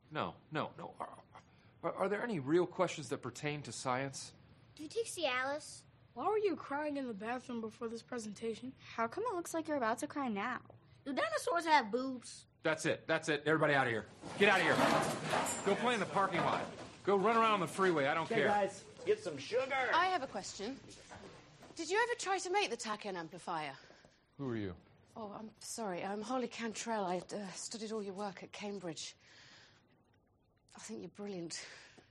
No. Are there any real questions that pertain to science? Do you take Cialis? Why were you crying in the bathroom before this presentation? How come it looks like you're about to cry now? Do dinosaurs have boobs? That's it. Everybody out of here. Get out of here. Go play in the parking lot. Go run around on the freeway. I don't care. Hey, guys, get some sugar. I have a question. Did you ever try to make the tachyon amplifier? Who are you? Oh, I'm sorry. I'm Holly Cantrell. I studied all your work at Cambridge. I think you're brilliant.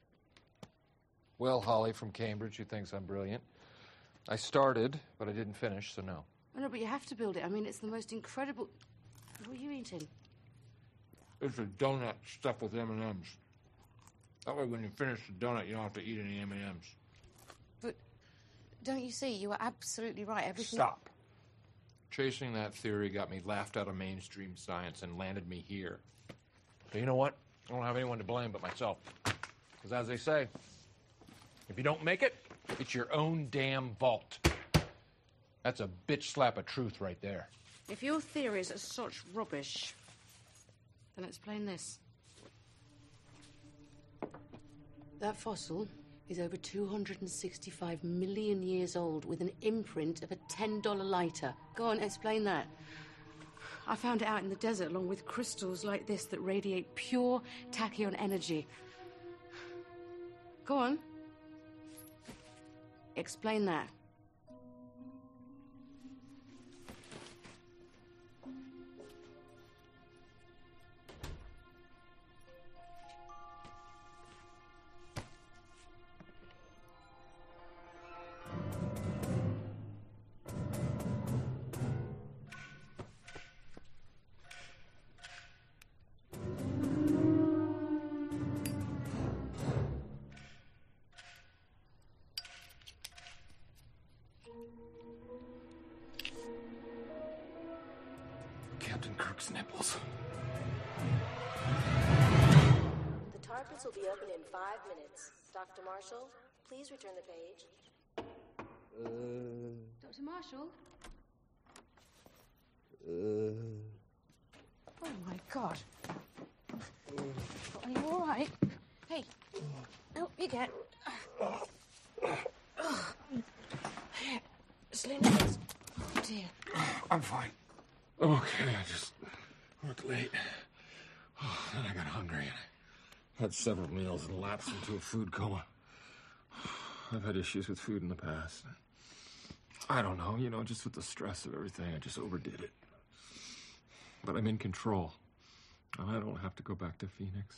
Well, Holly from Cambridge, who thinks I'm brilliant. I started, but I didn't finish, so no. Oh, no, but you have to build it. I mean, it's the most incredible... What are you eating? It's a donut stuffed with M&Ms. That way when you finish the donut, you don't have to eat any M&Ms. But don't you see? You were absolutely right. Everything... Stop. Chasing that theory got me laughed out of mainstream science and landed me here. But you know what? I don't have anyone to blame but myself. Because as they say, if you don't make it, it's your own damn fault. That's a bitch slap of truth right there. If your theories are such rubbish, then explain this. That fossil is over 265 million years old with an imprint of a $10 lighter. Go on, explain that. I found it out in the desert along with crystals like this that radiate pure tachyon energy. Go on. Explain that. Captain Kirk's nipples. The TARDIS will be open in 5 minutes. Dr. Marshall, please return the page. Dr. Marshall? Oh, my God. Are you all right? Hey, help you get... Here, Slim. Oh, dear. I'm fine. Okay, I just worked late. Oh, then I got hungry and I had several meals and lapsed into a food coma. I've had issues with food in the past. I don't know, just with the stress of everything, I just overdid it. But I'm in control. And I don't have to go back to Phoenix.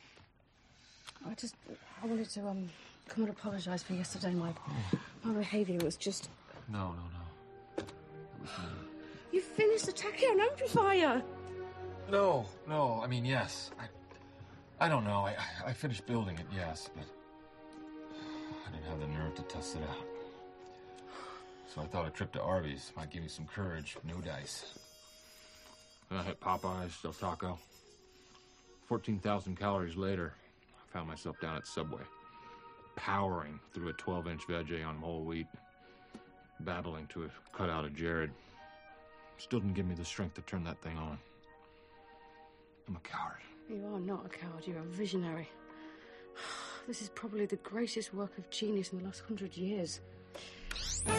I wanted to, come and apologize for yesterday. My behavior was just... No. It was me. You finished the tachyon amplifier! No, I mean, yes. I don't know. I finished building it, yes, but I didn't have the nerve to test it out. So I thought a trip to Arby's might give me some courage, no dice. Then I hit Popeyes, Del Taco. 14,000 calories later, I found myself down at Subway, powering through a 12-inch veggie on whole wheat, battling to a cutout of Jared. Still didn't give me the strength to turn that thing on. I'm a coward. You are not a coward, you're a visionary. This is probably the greatest work of genius in the last 100 years. God,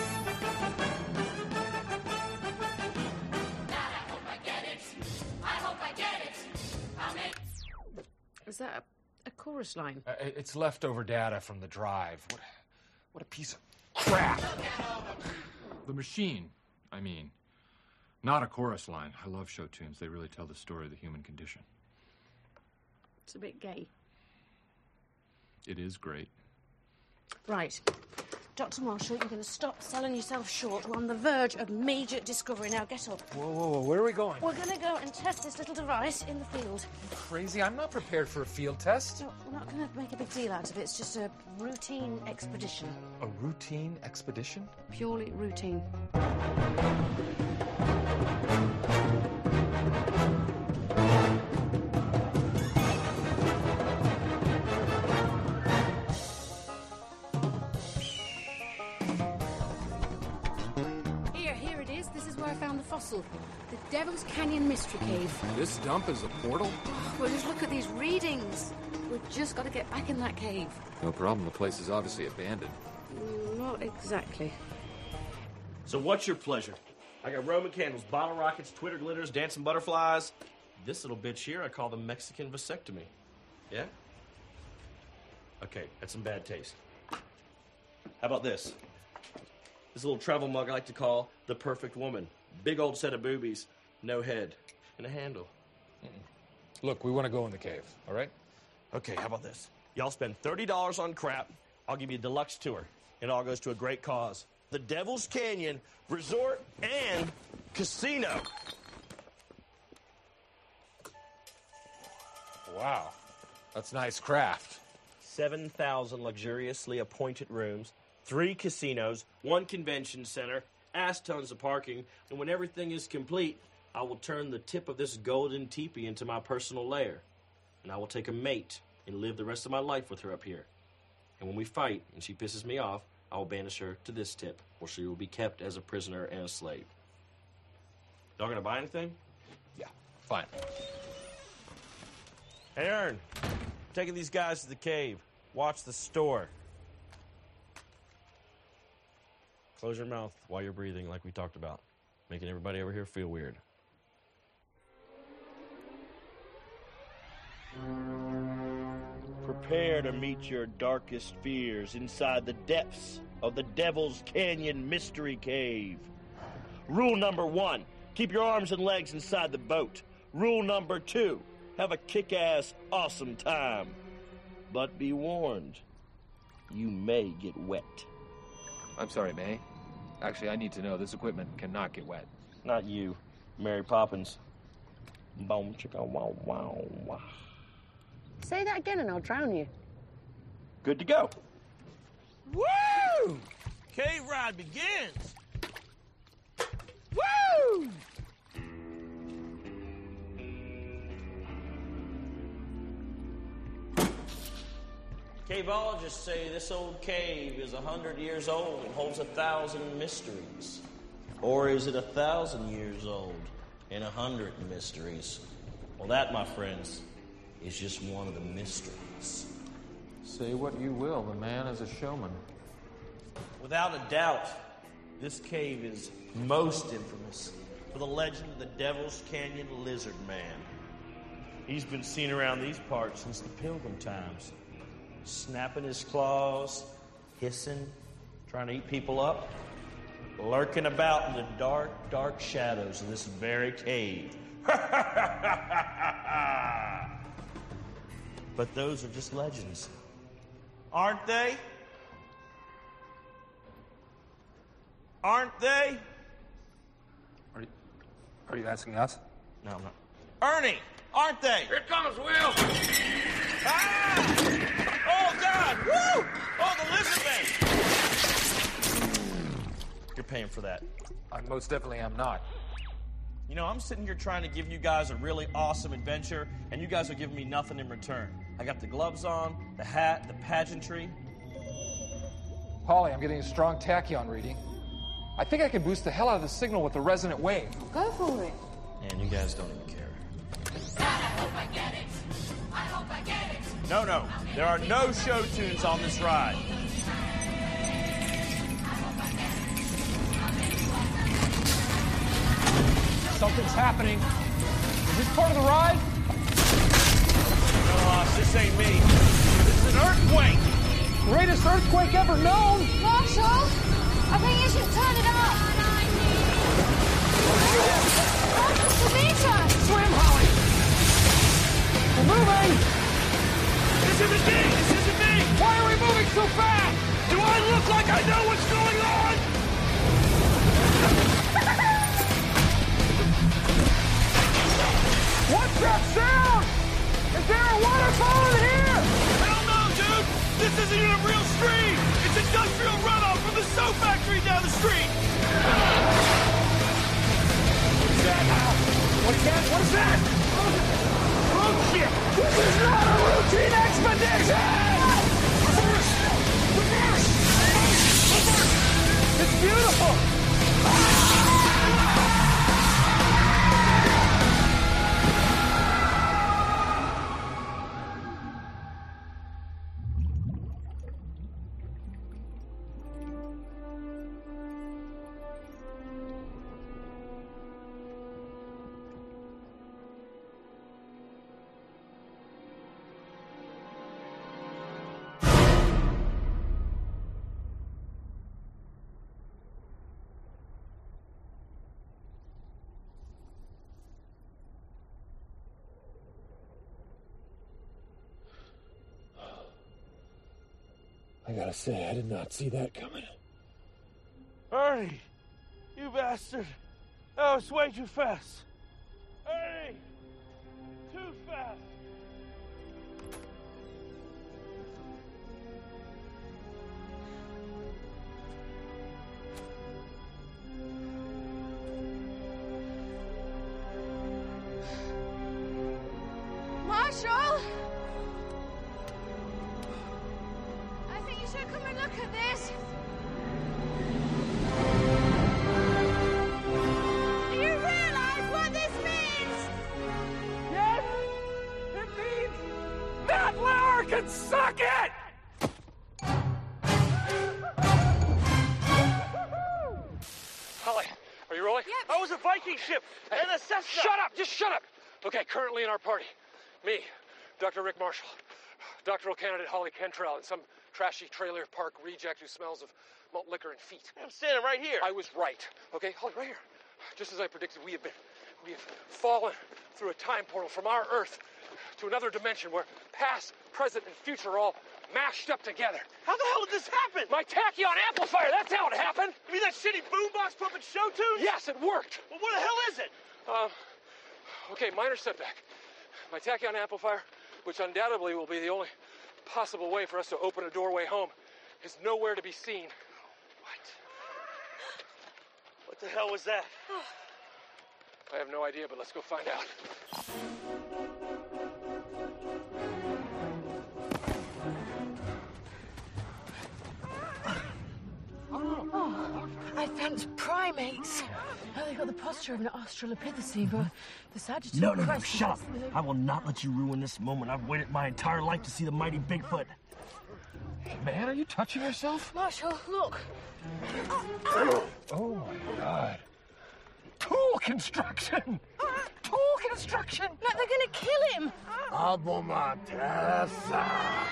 I hope I get it. I hope I get it. Is that a chorus line? It's leftover data from the drive. What a piece of crap. The machine, I mean. Not a chorus line. I love show tunes. They really tell the story of the human condition. It's a bit gay. It is great. Right. Dr. Marshall, you're going to stop selling yourself short. We're on the verge of major discovery. Now, get up. Whoa. Where are we going? We're going to go and test this little device in the field. Crazy. I'm not prepared for a field test. No, we're not going to make a big deal out of it. It's just a routine expedition. A routine expedition? Purely routine. Here it is. This is where I found the fossil. The Devil's Canyon Mystery Cave. This dump is a portal? Well, just look at these readings. We've just got to get back in that cave. No problem. The place is obviously abandoned. Not exactly. So what's your pleasure? I got Roman candles, bottle rockets, Twitter glitters, dancing butterflies. This little bitch here I call the Mexican vasectomy. Yeah? Okay, that's some bad taste. How about this? This little travel mug I like to call the perfect woman. Big old set of boobies, no head, and a handle. Look, we want to go in the cave, all right? Okay, how about this? Y'all spend $30 on crap. I'll give you a deluxe tour. It all goes to a great cause. The Devil's Canyon Resort and Casino. Wow. That's nice craft. 7,000 luxuriously appointed rooms, 3 casinos, 1 convention center, ass tons of parking, and when everything is complete, I will turn the tip of this golden teepee into my personal lair, and I will take a mate and live the rest of my life with her up here. And when we fight and she pisses me off, I will banish her to this tip, where she will be kept as a prisoner and a slave. Y'all gonna buy anything? Yeah, fine. Hey, Ern, taking these guys to the cave. Watch the store. Close your mouth while you're breathing like we talked about. Making everybody over here feel weird. Prepare to meet your darkest fears inside the depths of the Devil's Canyon Mystery Cave. Rule number 1, keep your arms and legs inside the boat. Rule number 2, have a kick-ass, awesome time. But be warned, you may get wet. I'm sorry, May. Actually, I need to know this equipment cannot get wet. Not you, Mary Poppins. Boom, chicka, wow, wow, wow. Say that again and I'll drown you. Good to go. Woo! Cave ride begins. Woo! Caveologists say this old cave is 100 years old and holds 1,000 mysteries. Or is it 1,000 years old and 100 mysteries? Well, that, my friends, is just one of the mysteries. Say what you will, the man is a showman. Without a doubt, this cave is most infamous for the legend of the Devil's Canyon Lizard Man. He's been seen around these parts since the Pilgrim times, snapping his claws, hissing, trying to eat people up, lurking about in the dark, dark shadows of this very cave. But those are just legends, aren't they? Aren't they? Are you asking us? No, I'm not. Ernie, aren't they? Here comes Will! Ah! Oh, God! Woo! Oh, the lizard man! You're paying for that. I most definitely am not. You know, I'm sitting here trying to give you guys a really awesome adventure, and you guys are giving me nothing in return. I got the gloves on, the hat, the pageantry. Polly, I'm getting a strong tachyon reading. I think I can boost the hell out of the signal with the resonant wave. Go for it. And you guys don't even care. God, I hope I get it. I hope I get it. No, there are no show tunes on this ride. Something's happening. Is this part of the ride? No, this ain't me. This is an earthquake. Greatest earthquake ever known. Marshall, I think you should turn it up. Tamika! Swim, Holly. We're moving. This isn't me. This isn't me. Why are we moving so fast? Do I look like I know what's going on? What's that sound? Is there a waterfall in here? Hell no, dude. This isn't even a real stream. It's industrial runoff from the soap factory down the street. What is that? What is that? What is that? Oh, shit. This is not a routine expedition! It's beautiful! I gotta say, I did not see that coming. Ernie! You bastard! That was way too fast! Ernie! Too fast! Marshall! I think you should come and look at this. Do you realize what this means? Yes! It means Matt Lauer can suck it! Holly, are you rolling? Yep. That was a Viking ship! And a Cessna! Shut up! Just shut up! Okay, currently in our party, me, Dr. Rick Marshall, doctoral candidate Holly Cantrell, and some trashy trailer park reject who smells of malt liquor and feet. I'm standing right here. I was right. Okay, Holly, right here. Just as I predicted, we have fallen through a time portal from our Earth to another dimension where past, present, and future are all mashed up together. How the hell did this happen? My tachyon amplifier, that's how it happened. You mean that shitty boombox pumping show tunes? Yes, it worked. Well, what the hell is it? Okay, minor setback. My tachyon amplifier, which undoubtedly will be the only possible way for us to open a doorway home, is nowhere to be seen. What the hell was that? I have no idea, but let's go find out. Oh, advanced primates. Oh, they got the posture of an Australopithecine, the sagittal No, crest. shut up. I will not let you ruin this moment. I've waited my entire life to see the mighty Bigfoot. Man, are you touching yourself? Marshall, look. Oh my God. Tool construction! Tool construction! Look, they're gonna kill him. Abomatessa!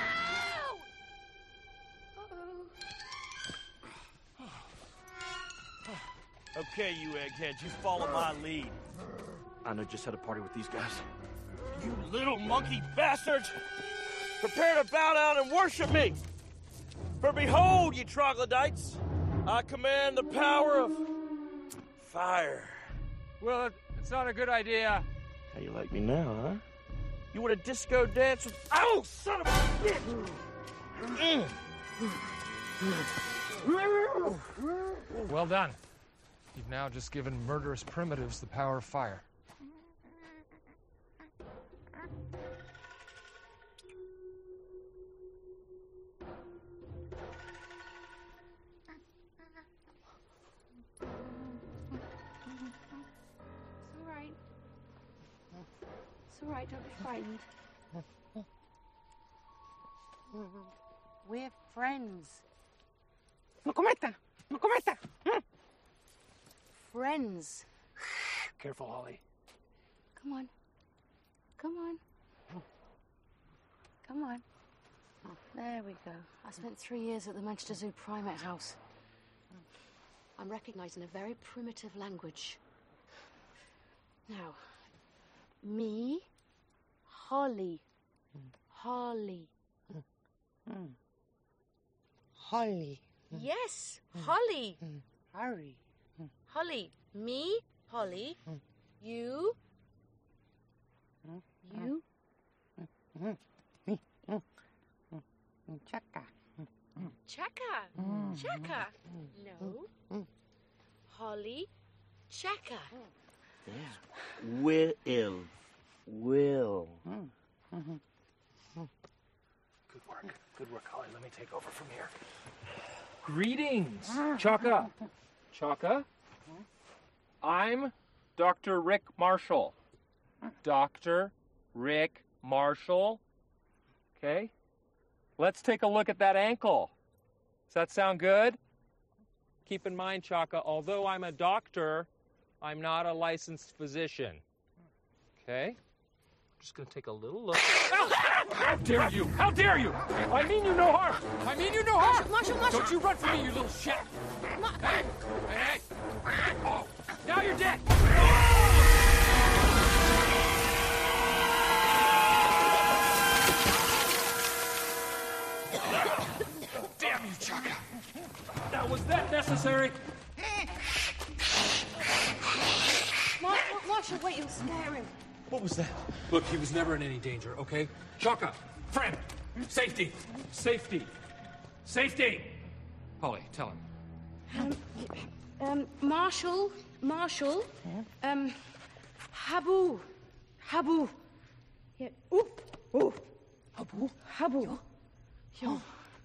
Okay, you eggheads, you follow my lead. I know just had a party with these guys. You little monkey bastards! Prepare to bow down and worship me! For behold, you troglodytes, I command the power of fire. Well, it's not a good idea. How you like me now, huh? You want a disco dance with... Oh, son of a bitch! Well done. You've now just given murderous primitives the power of fire. It's all right, don't be frightened. We're friends. No cometa! No cometa! Friends. Careful, Holly. Come on. Come on. Come on. There we go. I spent 3 years at the Manchester Zoo Primate House. I'm recognizing a very primitive language. Now, me, Holly. Holly. Holly. Yes, Holly. Harry. Holly. Me, Holly. You. You. Chaka. Chaka. Chaka. No. Holly. Chaka. Will. Good work. Good work, Holly. Let me take over from here. Greetings, Chaka. Chaka. I'm Dr. Rick Marshall. Dr. Rick Marshall. Okay. Let's take a look at that ankle. Does that sound good? Keep in mind, Chaka, although I'm a doctor, I'm not a licensed physician. Okay? Just gonna take a little look. How dare you! How dare you! I mean you no harm! I mean you no harm! Marshall! Don't you run from me, you little shit! Hey! Hey! Oh, now you're dead! Damn Was that necessary? Marshall, wait, you'll scare him. What was that? Look, he was never in any danger, okay? Chaka, friend, safety, safety, safety. Holly, tell him. Marshall, Habu. Yeah. Ooh. Habu. Yo.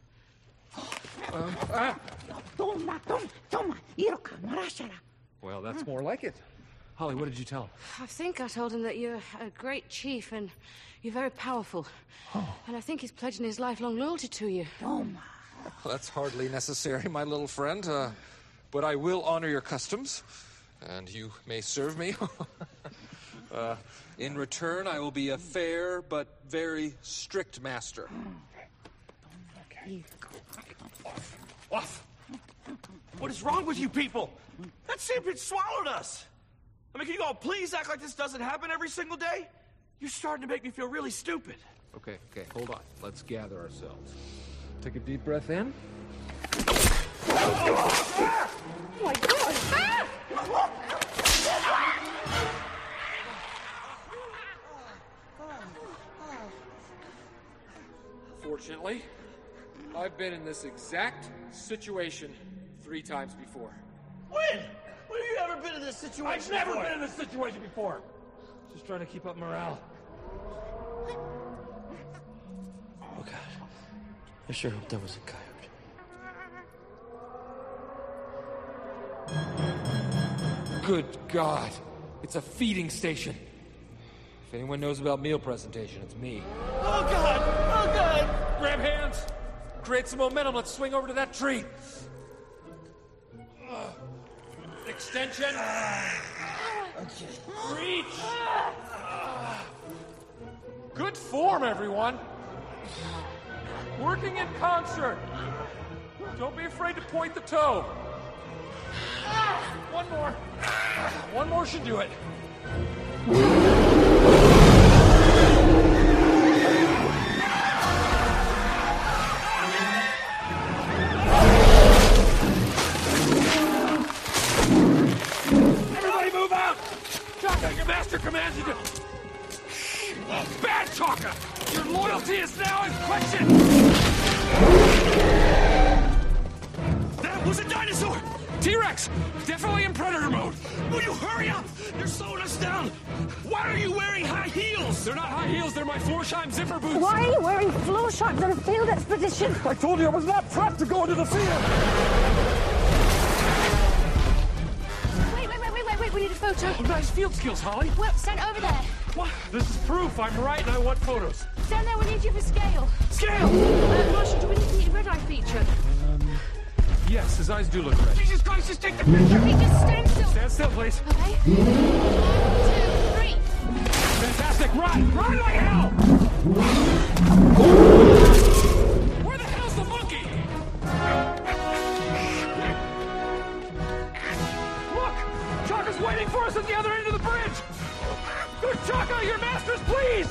Well, that's more like it. Holly, what did you tell him? I think I told him that you're a great chief and you're very powerful. Oh. And I think he's pledging his lifelong loyalty to you. Well, that's hardly necessary, my little friend. But I will honor your customs, and you may serve me. In return, I will be a fair but very strict master. Off! What is wrong with you people? That sandpit swallowed us! I mean, can you all please act like this doesn't happen every single day? You're starting to make me feel really stupid. Okay, hold on. Let's gather ourselves. Take a deep breath in. Oh my God! Fortunately, I've been in this exact situation 3 times before. When? When have you ever been in this situation I've never been in this situation before. Just trying to keep up morale. Oh, God. I sure hope that was a coyote. Good God. It's a feeding station. If anyone knows about meal presentation, it's me. Oh, God! Oh, God! Grab hands. Create some momentum. Let's swing over to that tree. Extension. Okay. Reach. Good form, everyone. Working in concert. Don't be afraid to point the toe. One more. One more should do it. Everybody move out! Chaka, your master commands you to... Bad Chaka! Your loyalty is now in question! That was a dinosaur! T-Rex! Definitely in predator mode! Will you hurry up? You're slowing us down! Why are you wearing high heels? They're not high heels, they're my Florsheim zipper boots! Why are you wearing floor shorts on a field expedition? I told you I was not prepped to go into the field! Wait, we need a photo. Oh, nice field skills, Holly! Well, stand over there. What? This is proof I'm right and I want photos. Stand there, we need you for scale. Scale! Marshall, do we need the red eye feature? Yes, his eyes do look red. Jesus Christ, just take the picture! Okay, just stand still. Stand still, please. Okay? 1, 2, 3. Fantastic! Run! Run like hell! Where the hell's the monkey? Look! Chaka's waiting for us at the other end of the bridge! Good Chaka, your masters, please!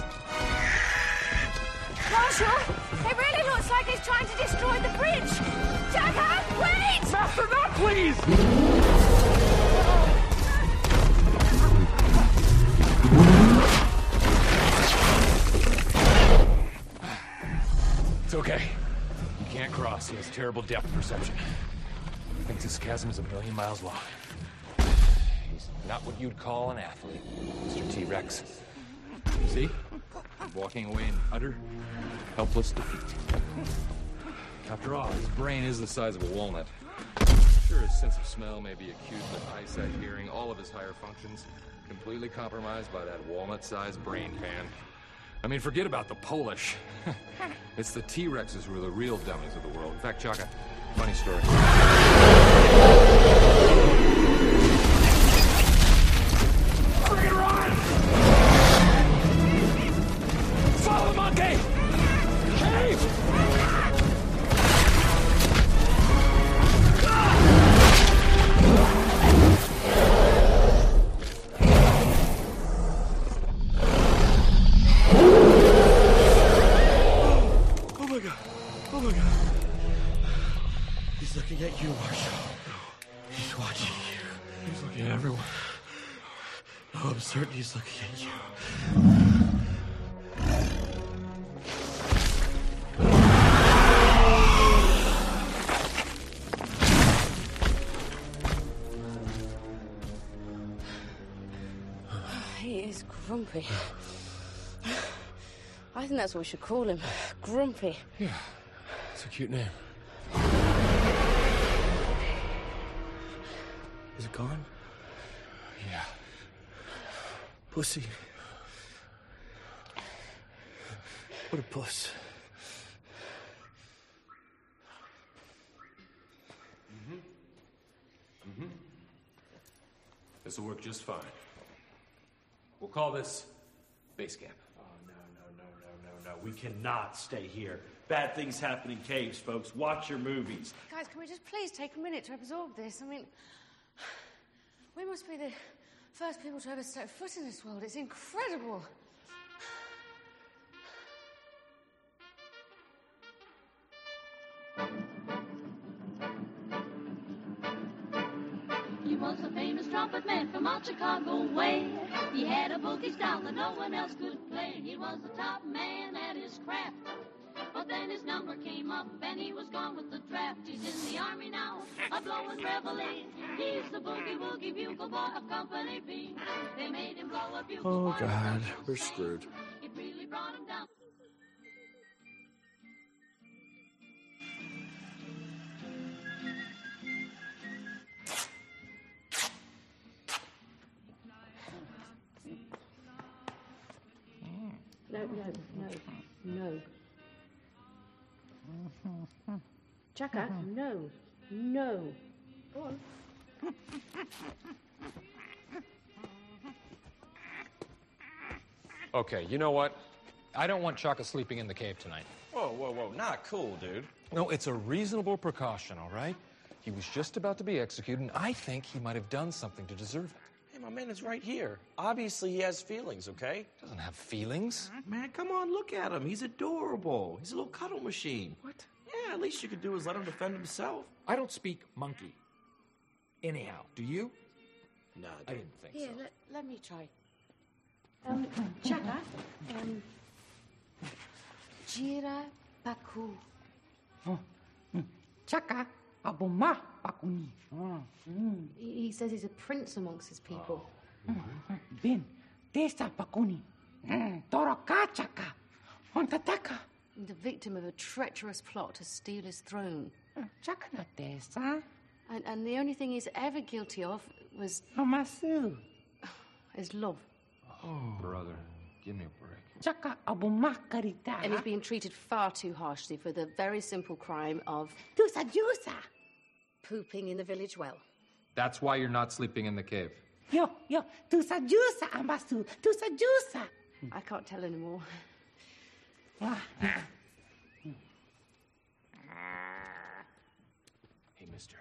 Marshall, it really looks like he's trying to destroy the bridge. Chaka, wait! Master, not please! It's okay. You can't cross. He has terrible depth perception. He thinks this chasm is 1,000,000 miles long. He's not what you'd call an athlete, Mr. T-Rex. See? He's walking away in utter, helpless defeat. After all, his brain is the size of a walnut. Sure, his sense of smell may be acute, but eyesight, hearing, all of his higher functions completely compromised by that walnut-sized brain pan. I mean, forget about the Polish. It's the T-Rexes who are the real dummies of the world. In fact, Chaka, funny story. Bring it on! Follow the monkey! Cave! Oh my God. He's looking at you, Marshall. certain he's looking at you. He is grumpy. I think that's what we should call him. Grumpy. Yeah, it's a cute name. Is it gone? Yeah. Pussy. What a puss. This will work just fine. We'll call this base camp. Oh, no. We cannot stay here. Bad things happen in caves, folks. Watch your movies. Guys, can we just please take a minute to absorb this? I mean, we must be the first people to ever step foot in this world. It's incredible. He was a famous trumpet man from out Chicago way. He had a boogie style that no one else could play. He was the top man at his craft. But then his number came up and he was gone with the draft. He's in the army now, a blowing reveille. He's the boogie woogie bugle boy of Company B. They made him blow a bugle. Oh, God, we're screwed. It really brought him down. No. Chaka, no. Go on. Okay, you know what? I don't want Chaka sleeping in the cave tonight. Whoa. Not cool, dude. No, it's a reasonable precaution, all right? He was just about to be executed, and I think he might have done something to deserve it. Hey, my man is right here. Obviously, he has feelings, okay? Doesn't have feelings. Man, come on, look at him. He's adorable. He's a little cuddle machine. What? Yeah, at least you could do is let him defend himself. I don't speak monkey. Anyhow, do you? Nah, I didn't think Here, so. let me try. Chaka, Jira Paku. Chaka, abuma pakuni. He says he's a prince amongst his people. Ben, testa pakuni. Toroka chaka. Ontataka. The victim of a treacherous plot to steal his throne. Chaka na testa. And the only thing he's ever guilty of was Amasu. his love. Oh, brother, give me a break. Chaka abuma karita. And he's being treated far too harshly for the very simple crime of Tusa jusa. pooping in the village well. That's why you're not sleeping in the cave. Yo, tusa jusa ambasu. Tusa jusa. I can't tell anymore. Hey, mister.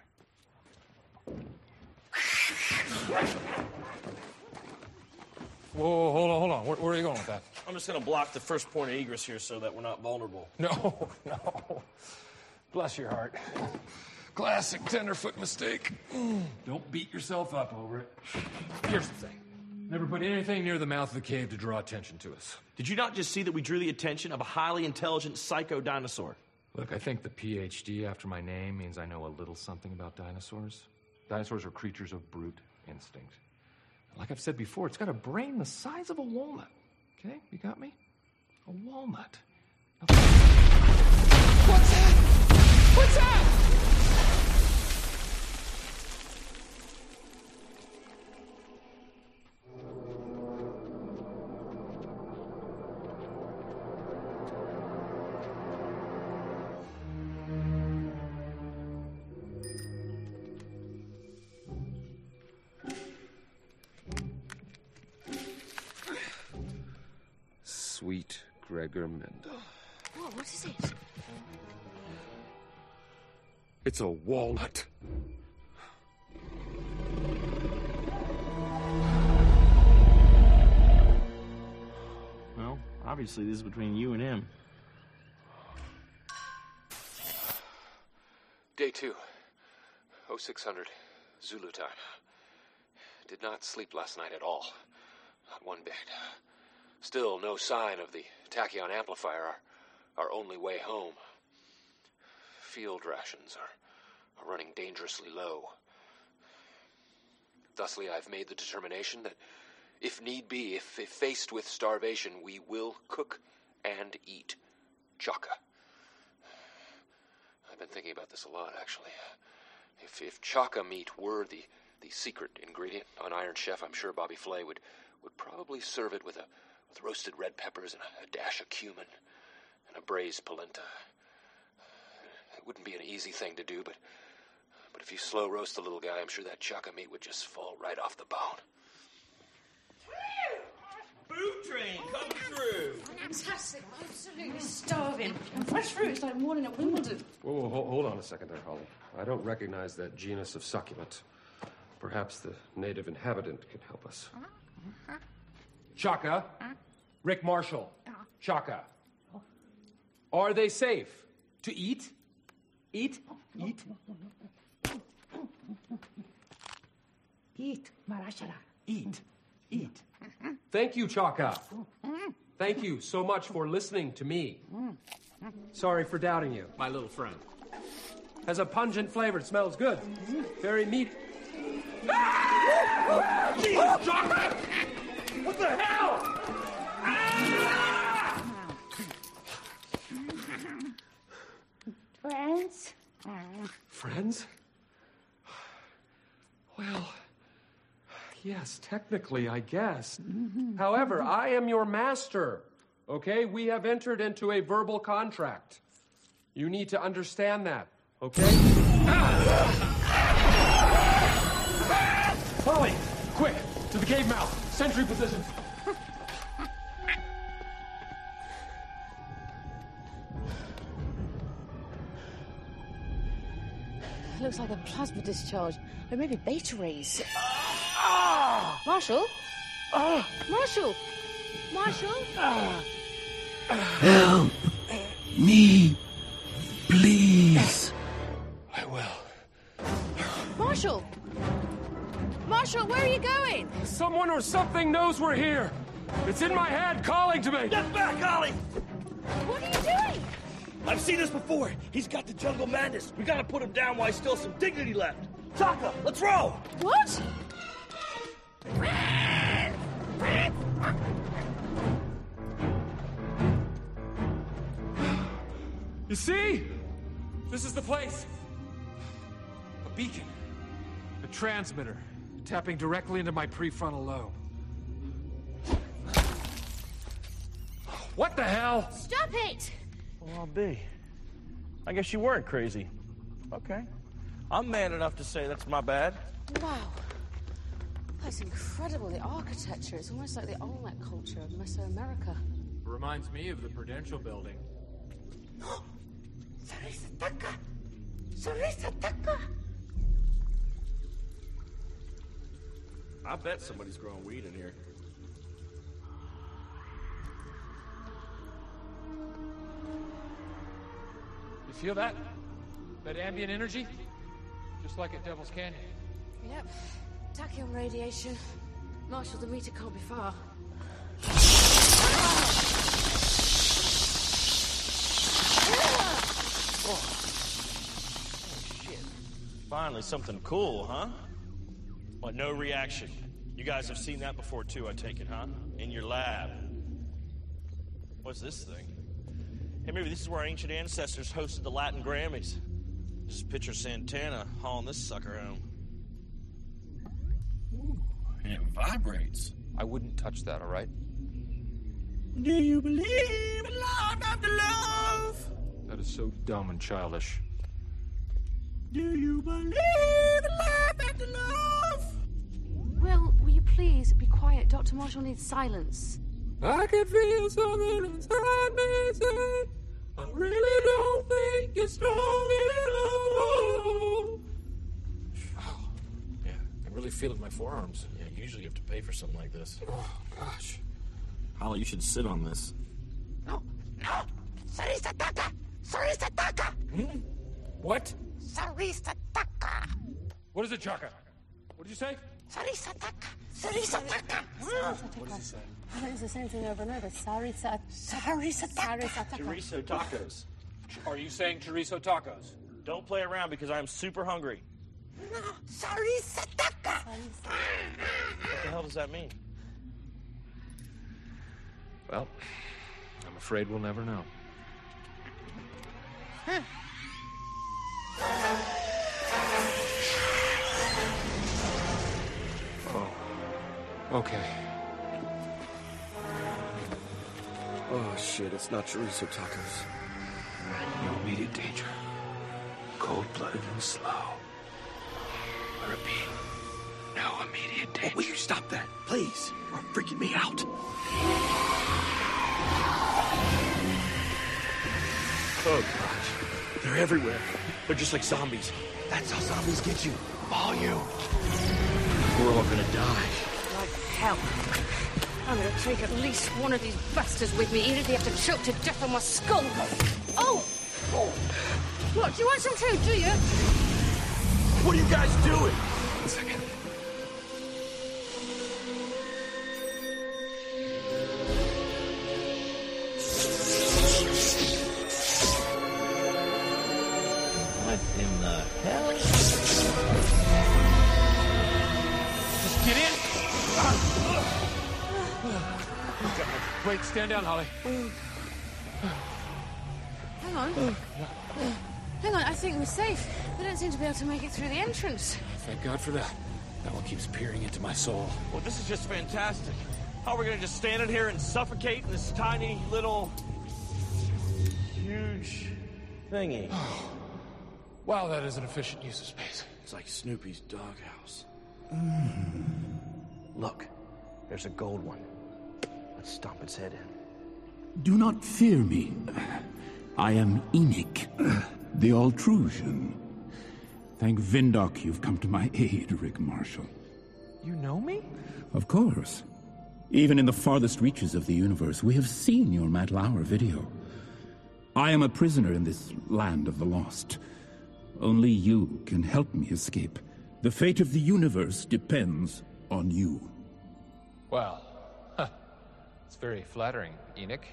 Whoa, hold on. Where are you going with that? I'm just going to block the first point of egress here so that we're not vulnerable. No. Bless your heart. Classic tenderfoot mistake. Don't beat yourself up over it. Here's the thing. Never put anything near the mouth of the cave to draw attention to us. Did you not just see that we drew the attention of a highly intelligent psycho dinosaur? Look, I think the PhD after my name means I know a little something about dinosaurs. Dinosaurs are creatures of brute instinct. Like I've said before, it's got a brain the size of a walnut. Okay? You got me? A walnut. What's that? What's that? Sweet Gregor Mendel. What is it? It's a walnut. Well, obviously this is between you and him. Day 2. 0600. Zulu time. Did not sleep last night at all. Not one bit. Still no sign of the tachyon amplifier, our only way home. Field rations are running dangerously low. Thusly, I've made the determination that if need be, if faced with starvation, we will cook and eat Chaka. I've been thinking about this a lot, actually. If Chaka meat were the secret ingredient on Iron Chef, I'm sure Bobby Flay would probably serve it with roasted red peppers and a dash of cumin and a braised polenta. It wouldn't be an easy thing to do, but if you slow roast the little guy, I'm sure that Chaka meat would just fall right off the bone. Food train coming through. Fantastic. I'm absolutely starving. And fresh fruit is like morning at Wimbledon. Whoa, hold on a second there, Holly. I don't recognize that genus of succulent. Perhaps the native inhabitant can help us. Chaka. Rick Marshall. Chaka. Are they safe to eat? Eat? Eat? Eat, Marashara. Eat. Eat. Thank you, Chaka. Thank you so much for listening to me. Sorry for doubting you, my little friend. Has a pungent flavor. It smells good. Very meaty. Jesus, Chaka! What the hell? Friends? Friends? Well, yes, technically, I guess. However, I am your master, okay? We have entered into a verbal contract. You need to understand that, okay? Holly, quick, to the cave mouth. Sentry positions. Looks like a plasma discharge. Or maybe beta rays. Marshall? Marshall! Marshall? Help me, please. I will. Marshall! Marshall, where are you going? Someone or something knows we're here. It's in my head calling to me. Get back, Holly! What are you doing? I've seen this before. He's got the jungle madness. We gotta put him down while he's still some dignity left. Chaka, let's roll! What? You see? This is the place. A beacon. A transmitter. Tapping directly into my prefrontal lobe. What the hell? Stop it! Well, I'll be. I guess you weren't crazy. Okay. I'm man enough to say that's my bad. Wow. That's incredible, the architecture. It's almost like the Olmec culture of Mesoamerica. Reminds me of the Prudential Building. Sarisataka! Sarisataka! I bet somebody's growing weed in here. You feel that? That ambient energy? Just like at Devil's Canyon. Yep. Tachyon radiation. Marshall, the meter can't be far. Oh, shit. Finally, something cool, huh? What, no reaction? You guys have seen that before, too, I take it, huh? In your lab. What's this thing? Hey, maybe this is where our ancient ancestors hosted the Latin Grammys. Just picture Santana hauling this sucker home. Ooh, it vibrates. I wouldn't touch that, all right? Do you believe in love after love? That is so dumb and childish. Do you believe in love after love? Will you please be quiet? Dr. Marshall needs silence. I can feel something inside me say, I really don't think you're strong enough. Oh, yeah, I really feel it in my forearms. Yeah, usually you have to pay for something like this. Oh, gosh. Holly, you should sit on this. No! Sarisataka! Sarisataka! What? Sarisataka! What is it, Chaka? What did you say? Sarisataka. Sarisataka. What does he say? I think it's the same thing over and over. Sarisataka. Chorizo tacos. Are you saying chorizo tacos? Don't play around because I'm super hungry. No, Sarisataka. What the hell does that mean? Well, I'm afraid we'll never know. Oh. Okay. Oh, shit, it's not chorizo tacos. No immediate danger. Cold-blooded and slow. I repeat, no immediate danger. Oh, will you stop that? Please. You're freaking me out. Oh, God. They're everywhere. They're just like zombies. That's how zombies get you. All you. We're all gonna die. Like hell. I'm gonna take at least one of these bastards with me, even if they have to choke to death on my skull. Oh! What, do you want some too, do you? What are you guys doing? 1 second. What in the hell? Just get in. Wait, stand down, Holly. Hang on. Hang on, I think we're safe. We don't seem to be able to make it through the entrance. Thank God for that. That one keeps peering into my soul. Well, this is just fantastic. How are we gonna just stand in here and suffocate in this tiny little huge thingy? Wow, that is an efficient use of space. It's like Snoopy's doghouse. Look, there's a gold one. Let's stomp its head in. Do not fear me. I am Enoch, the Altrusian. Thank Vindok you've come to my aid, Rick Marshall. You know me? Of course. Even in the farthest reaches of the universe, we have seen your Matt Lauer video. I am a prisoner in this land of the lost. Only you can help me escape. The fate of the universe depends on you. Well, it's very flattering, Enoch.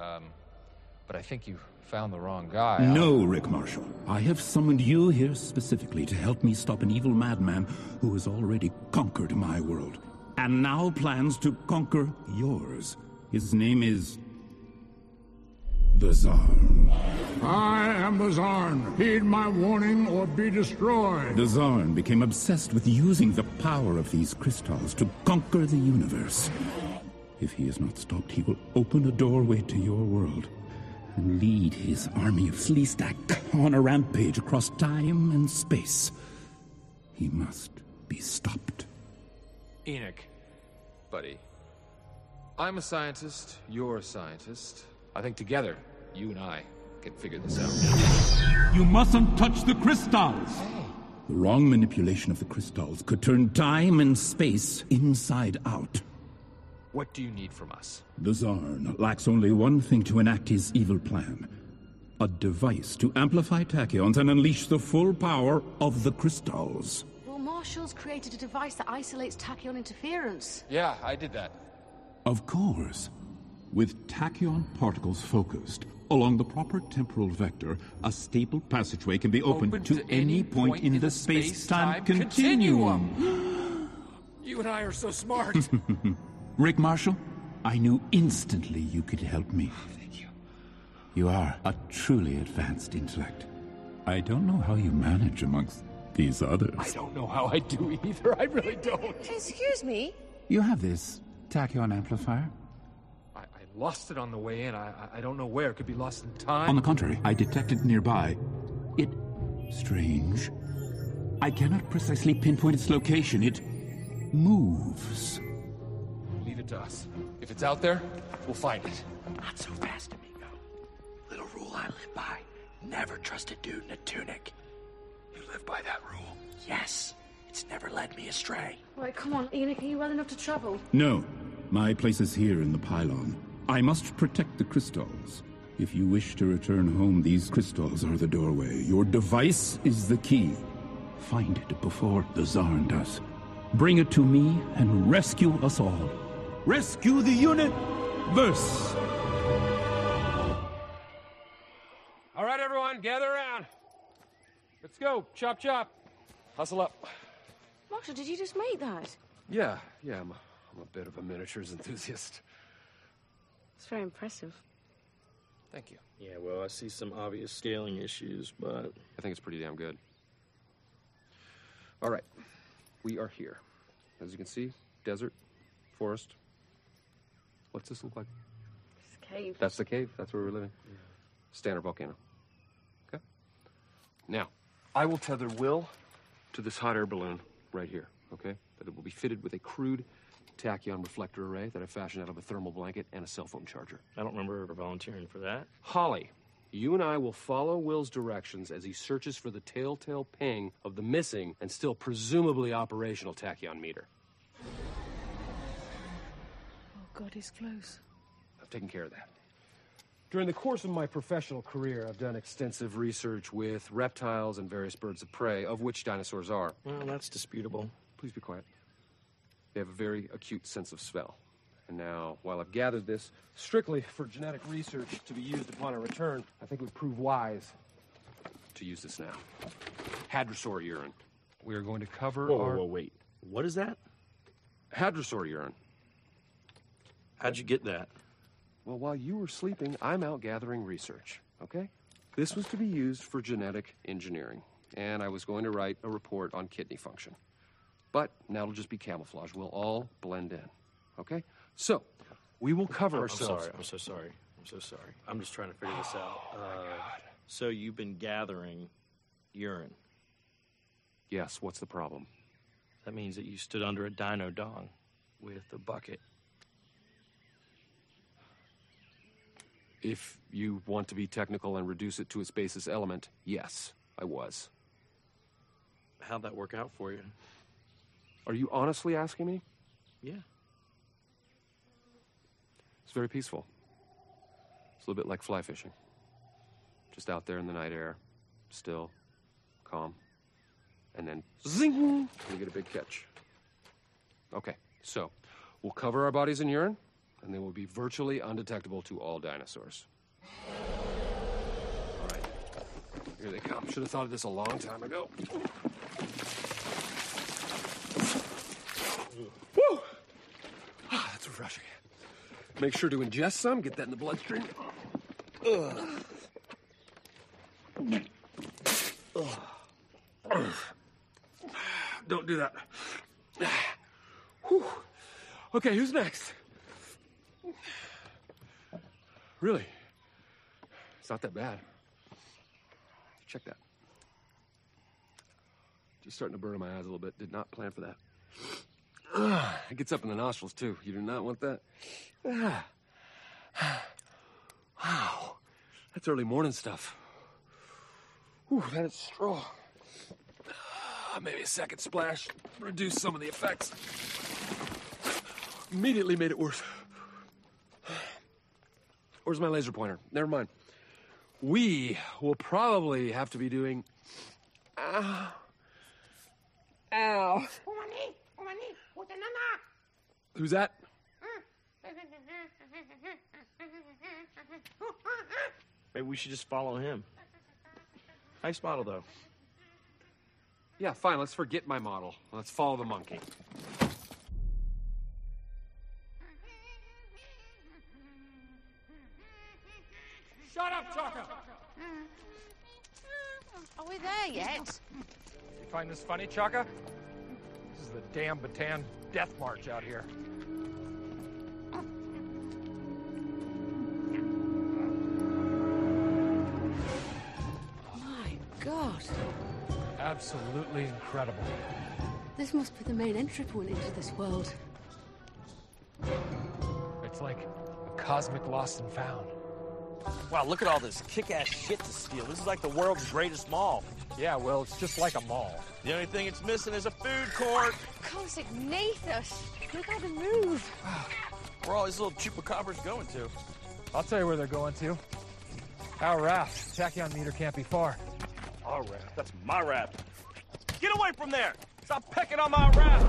But I think you found the wrong guy. No, Rick Marshall. I have summoned you here specifically to help me stop an evil madman who has already conquered my world, and now plans to conquer yours. His name is the Zarn. I am the Zarn. Heed my warning or be destroyed. The Zarn became obsessed with using the power of these crystals to conquer the universe. If he is not stopped, he will open a doorway to your world and lead his army of Sleestak on a rampage across time and space. He must be stopped. Enoch, buddy. I'm a scientist, you're a scientist. I think together, you and I can figure this out. You mustn't touch the crystals! The wrong manipulation of the crystals could turn time and space inside out. What do you need from us? The Zarn lacks only one thing to enact his evil plan. A device to amplify tachyons and unleash the full power of the crystals. Well, Marshall's created a device that isolates tachyon interference. Yeah, I did that. Of course. With tachyon particles focused along the proper temporal vector, a stable passageway can be opened to any point in the space-time continuum. You and I are so smart. Rick Marshall, I knew instantly you could help me. Thank you. You are a truly advanced intellect. I don't know how you manage amongst these others. I don't know how I do either. I really don't. Excuse me? You have this tachyon amplifier? I lost it on the way in. I don't know where. It could be lost in time. On the contrary, I detected it nearby. Strange. I cannot precisely pinpoint its location. It moves. Leave it to us. If it's out there, we'll find it. Not so fast, amigo. Little rule I live by. Never trust a dude in a tunic. You live by that rule? Yes. It's never led me astray. Right, come on, Enoch, are you well enough to travel? No. My place is here in the pylon. I must protect the crystals. If you wish to return home, these crystals are the doorway. Your device is the key. Find it before the Zarn does. Bring it to me and rescue us all. Rescue the universe! All right, everyone, gather around. Let's go. Chop, chop. Hustle up. Marshall, did you just make that? Yeah, I'm a bit of a miniatures enthusiast. It's very impressive. Thank you. Yeah, well, I see some obvious scaling issues, but I think it's pretty damn good. All right, we are here. As you can see, desert, forest. What's this look like? It's a cave. That's the cave. That's where we're living. Yeah. Standard volcano. Okay. Now, I will tether Will to this hot air balloon right here, okay? That it will be fitted with a crude tachyon reflector array that I fashioned out of a thermal blanket and a cell phone charger. I don't remember ever volunteering for that. Holly, you and I will follow Will's directions as he searches for the telltale ping of the missing and still presumably operational tachyon meter. Oh, God, he's close. I've taken care of that. During the course of my professional career, I've done extensive research with reptiles and various birds of prey, of which dinosaurs are. Well, that's disputable. Please be quiet. They have a very acute sense of smell. And now, while I've gathered this strictly for genetic research to be used upon a return, I think it would prove wise to use this now. Hadrosaur urine. We are going to cover Whoa, wait. What is that? Hadrosaur urine. How'd you get that? Well, while you were sleeping, I'm out gathering research, okay? This was to be used for genetic engineering, and I was going to write a report on kidney function. But now it'll just be camouflage. We'll all blend in, okay? So, we will cover ourselves. I'm so sorry. I'm just trying to figure this out. So you've been gathering urine? Yes, what's the problem? That means that you stood under a dino dong with a bucket. If you want to be technical and reduce it to its basis element, yes, I was. How'd that work out for you? Are you honestly asking me? Yeah. It's very peaceful. It's a little bit like fly fishing. Just out there in the night air, still, calm, and then zing, you get a big catch. Okay, so we'll cover our bodies in urine, and they will be virtually undetectable to all dinosaurs. All right, here they come. Should have thought of this a long time ago. Woo! Ah, that's refreshing. Make sure to ingest some, get that in the bloodstream. Ugh. Ugh. Don't do that. Whew. Okay, who's next? Really? It's not that bad. Check that. Just starting to burn in my eyes a little bit. Did not plan for that. It gets up in the nostrils, too. You do not want that. Wow. That's early morning stuff. Whew, that is strong. Maybe a second splash. Reduce some of the effects. Immediately made it worse. Where's my laser pointer? Never mind. We will probably have to be doing... Ow. Ow. Who's that? Maybe we should just follow him. Nice model, though. Yeah, fine. Let's forget my model. Let's follow the monkey. Shut up, Chaka! Are we there yet? You find this funny, Chaka? This is the damn Bataan death march out here. My God. Absolutely incredible. This must be the main entry point into this world. It's like a cosmic lost and found. Wow, look at all this kick-ass shit to steal. This is like the world's greatest mall. Yeah, well, it's just like a mall. The only thing it's missing is a food court. Cosmic Nathus. Look how they move. Where are all these little chupacabras going to? I'll tell you where they're going to. Our raft. Tachyon meter can't be far. Our raft? That's my raft. Get away from there! Stop pecking on my wrap!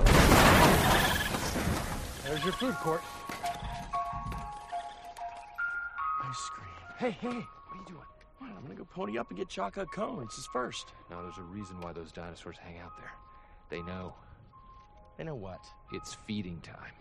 There's your food court. Ice cream. Hey, what are you doing? Come on, I'm gonna go pony up and get Chaka a cone. It's his first. Now, there's a reason why those dinosaurs hang out there. They know. They know what? It's feeding time.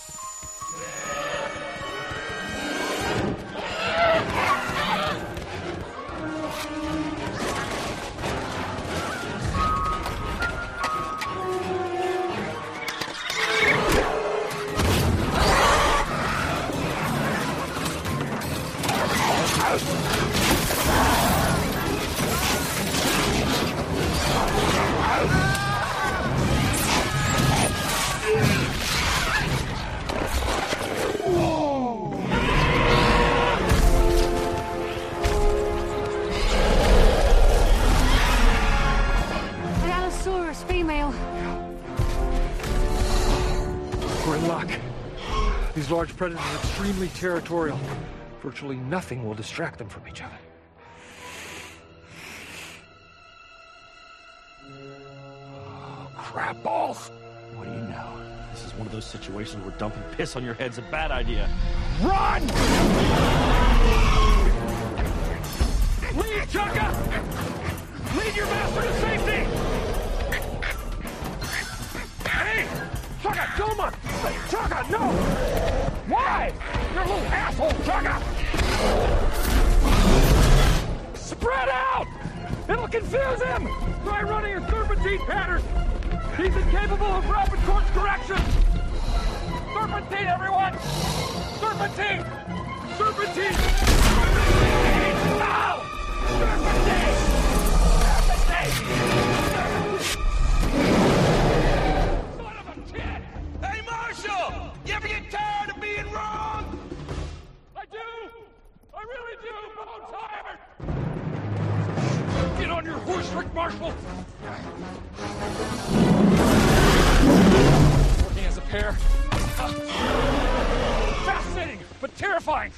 An Allosaurus female. We're in luck. These large predators are extremely territorial. Virtually nothing will distract them from each other. Oh, crap balls. What do you know? This is one of those situations where dumping piss on your head's a bad idea. Run! Lead, Chaka! Lead your master to safety! Hey! Chaka, don't look! Chaka, no! Why? You're a little asshole, Chaka! Spread out! It'll confuse him! Try running a serpentine pattern! He's incapable of rapid course correction! Serpentine, everyone! Serpentine! Serpentine! Serpentine! No! Serpentine! Son of a kid! Hey, Marshall! You ever get tired of being wrong? I do! I really do, but I'm tired! Get on your horse, Rick Marshall! Working as a pair. Fascinating, but terrifying!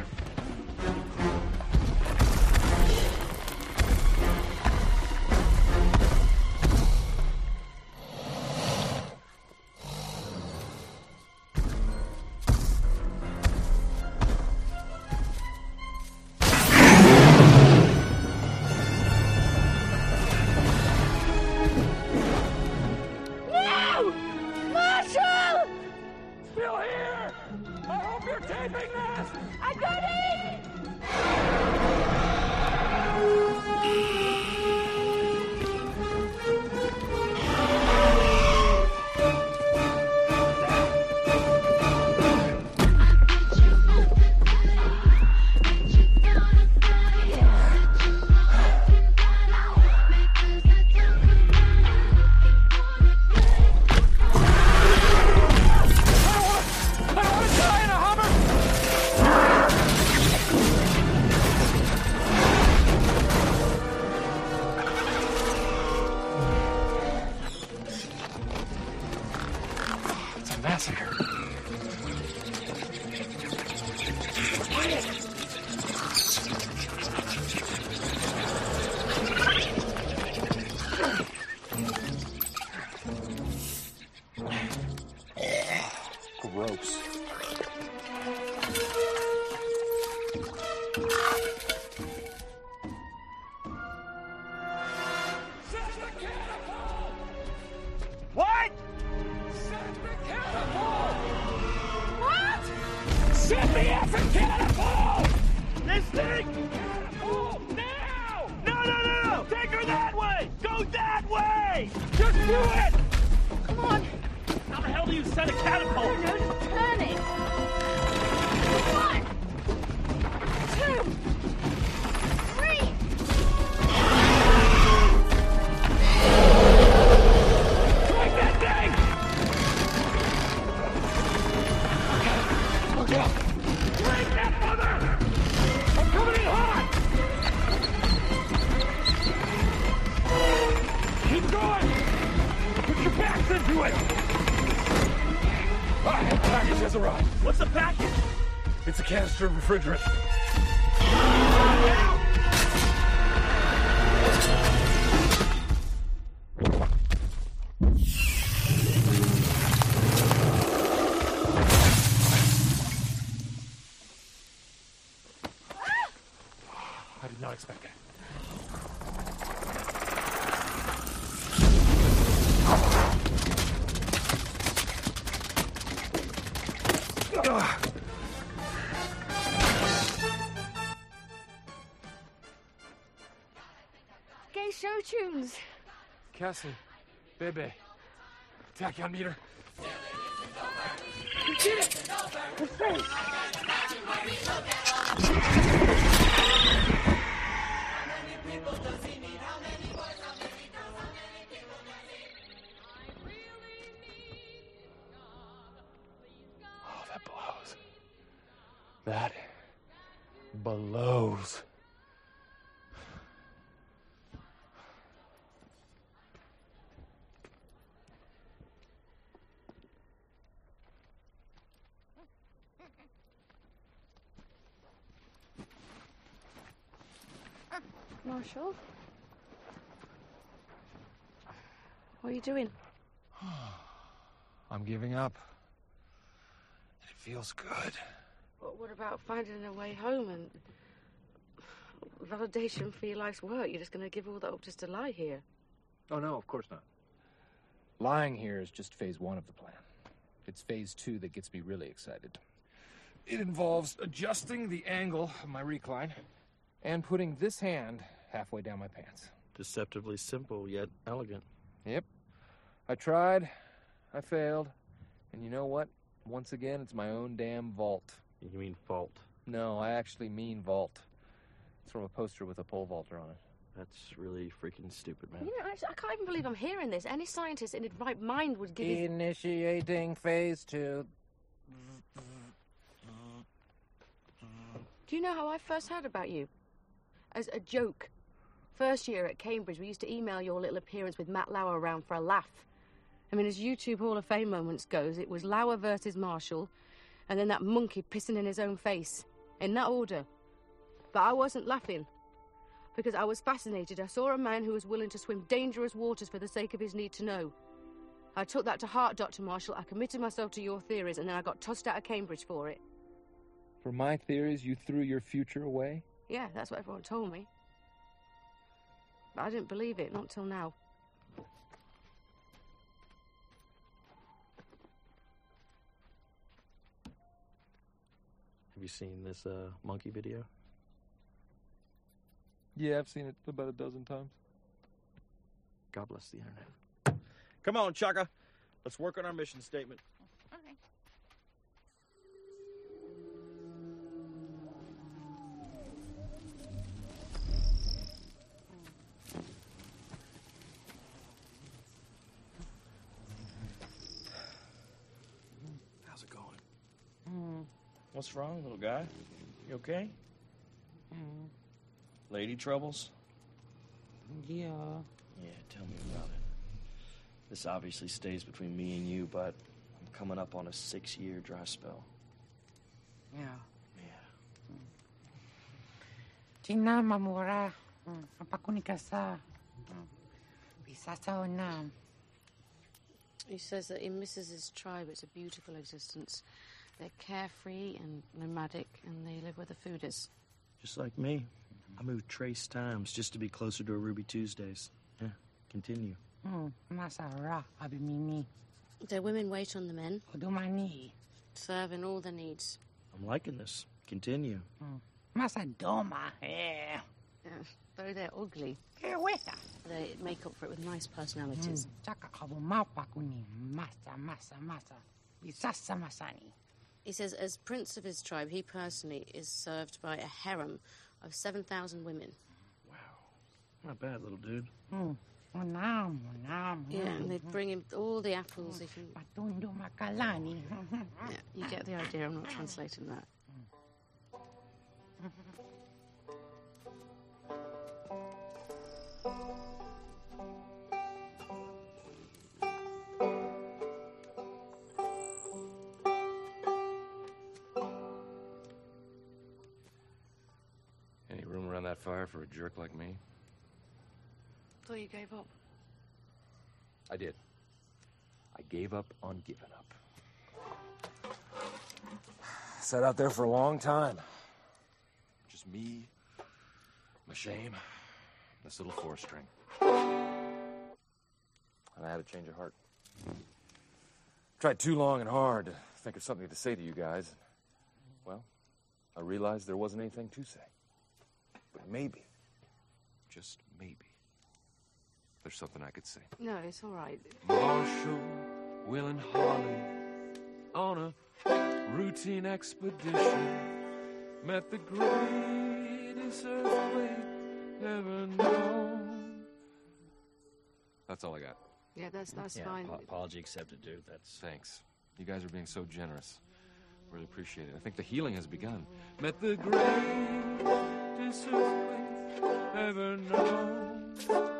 Gross. What? Set the catapult! What? Set the effing catapult! This thing! Catapult! Now! No! Take her that way! Go that way! Just do it! Come on! How the hell do you set a catapult? I don't know, just turn it. 1, 2, 3. Strike that thing! Look out! Break that mother! I'm coming in hot! Keep going! Put your backs into it! All right, the package has arrived. What's the package? It's a canister of refrigerant. gay show tunes. Cassie, Bebe, tachyon meter. We did it! Let's go! Oh, that blows. That blows. Marshall? What are you doing? I'm giving up. It feels good. What about finding a way home and validation for your life's work? You're just going to give all that up just to lie here? Oh, no, of course not. Lying here is just phase 1 of the plan. It's phase 2 that gets me really excited. It involves adjusting the angle of my recline and putting this hand halfway down my pants. Deceptively simple, yet elegant. Yep. I tried, I failed, and you know what? Once again, it's my own damn vault. You mean fault? No, I actually mean vault. It's from a poster with a pole vaulter on it. That's really freaking stupid, man. You know, I can't even believe I'm hearing this. Any scientist in his right mind would give you... Initiating phase 2. Do you know how I first heard about you? As a joke. First year at Cambridge, we used to email your little appearance with Matt Lauer around for a laugh. I mean, as YouTube Hall of Fame moments goes, it was Lauer versus Marshall, and then that monkey pissing in his own face. In that order. But I wasn't laughing. Because I was fascinated. I saw a man who was willing to swim dangerous waters for the sake of his need to know. I took that to heart, Dr. Marshall. I committed myself to your theories, and then I got tossed out of Cambridge for it. For my theories, you threw your future away? Yeah, that's what everyone told me. But I didn't believe it, not till now. Have you seen this monkey video? Yeah, I've seen it about a dozen times. God bless the internet. Come on, Chaka. Let's work on our mission statement. Okay. How's it going? What's wrong, little guy? You okay? Lady troubles? Yeah. Yeah, tell me about it. This obviously stays between me and you, but I'm coming up on a 6-year dry spell. Yeah. Yeah. Tina mamura. Apakunika sa. Bisasa ona. He says that he misses his tribe. It's a beautiful existence. They're carefree and nomadic, and they live where the food is. Just like me. I moved trace times just to be closer to a Ruby Tuesdays. Yeah, continue. Masara abimini. Their women wait on the men. Odumani. Serve in all their needs. I'm liking this. Continue. Masadoma. Yeah, though they're ugly, they make up for it with nice personalities. Chaka kabumapa kuni. Masa. Bisasa masani. He says, as prince of his tribe, he personally is served by a harem of 7,000 women. Wow. Not bad, little dude. Yeah, and they bring him all the apples he can... Patundo makalani. Yeah, you get the idea. I'm not translating that. Any room around that fire for a jerk like me? Thought you gave up. I did. I gave up on giving up. Sat out there for a long time. Just me, my shame, this little 4-string. And I had a change of heart. Tried too long and hard to think of something to say to you guys. Well, I realized there wasn't anything to say. But maybe, just maybe, there's something I could say. No, it's all right. Marshall, Will, and Harley on a routine expedition met the greatest earthquake ever known. That's all I got. Yeah, that's fine. Apology accepted, dude. Thanks. You guys are being so generous. Really appreciate it. I think the healing has begun. Met the greatest earthquake ever known.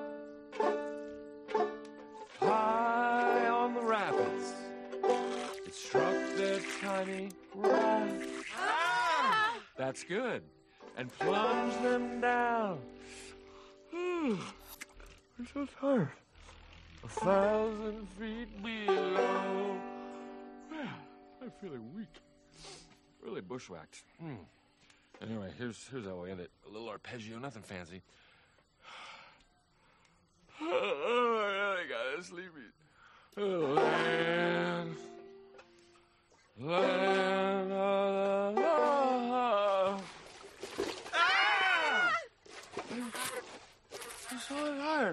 High on the rapids, it struck their tiny raft. That's good. And plunged them down. I'm so tired. 1,000 feet below. Man, I'm feeling weak. Really bushwhacked. Anyway, here's how we end it. A little arpeggio, nothing fancy. Oh, I got sleepy. Land of the love. I'm so tired.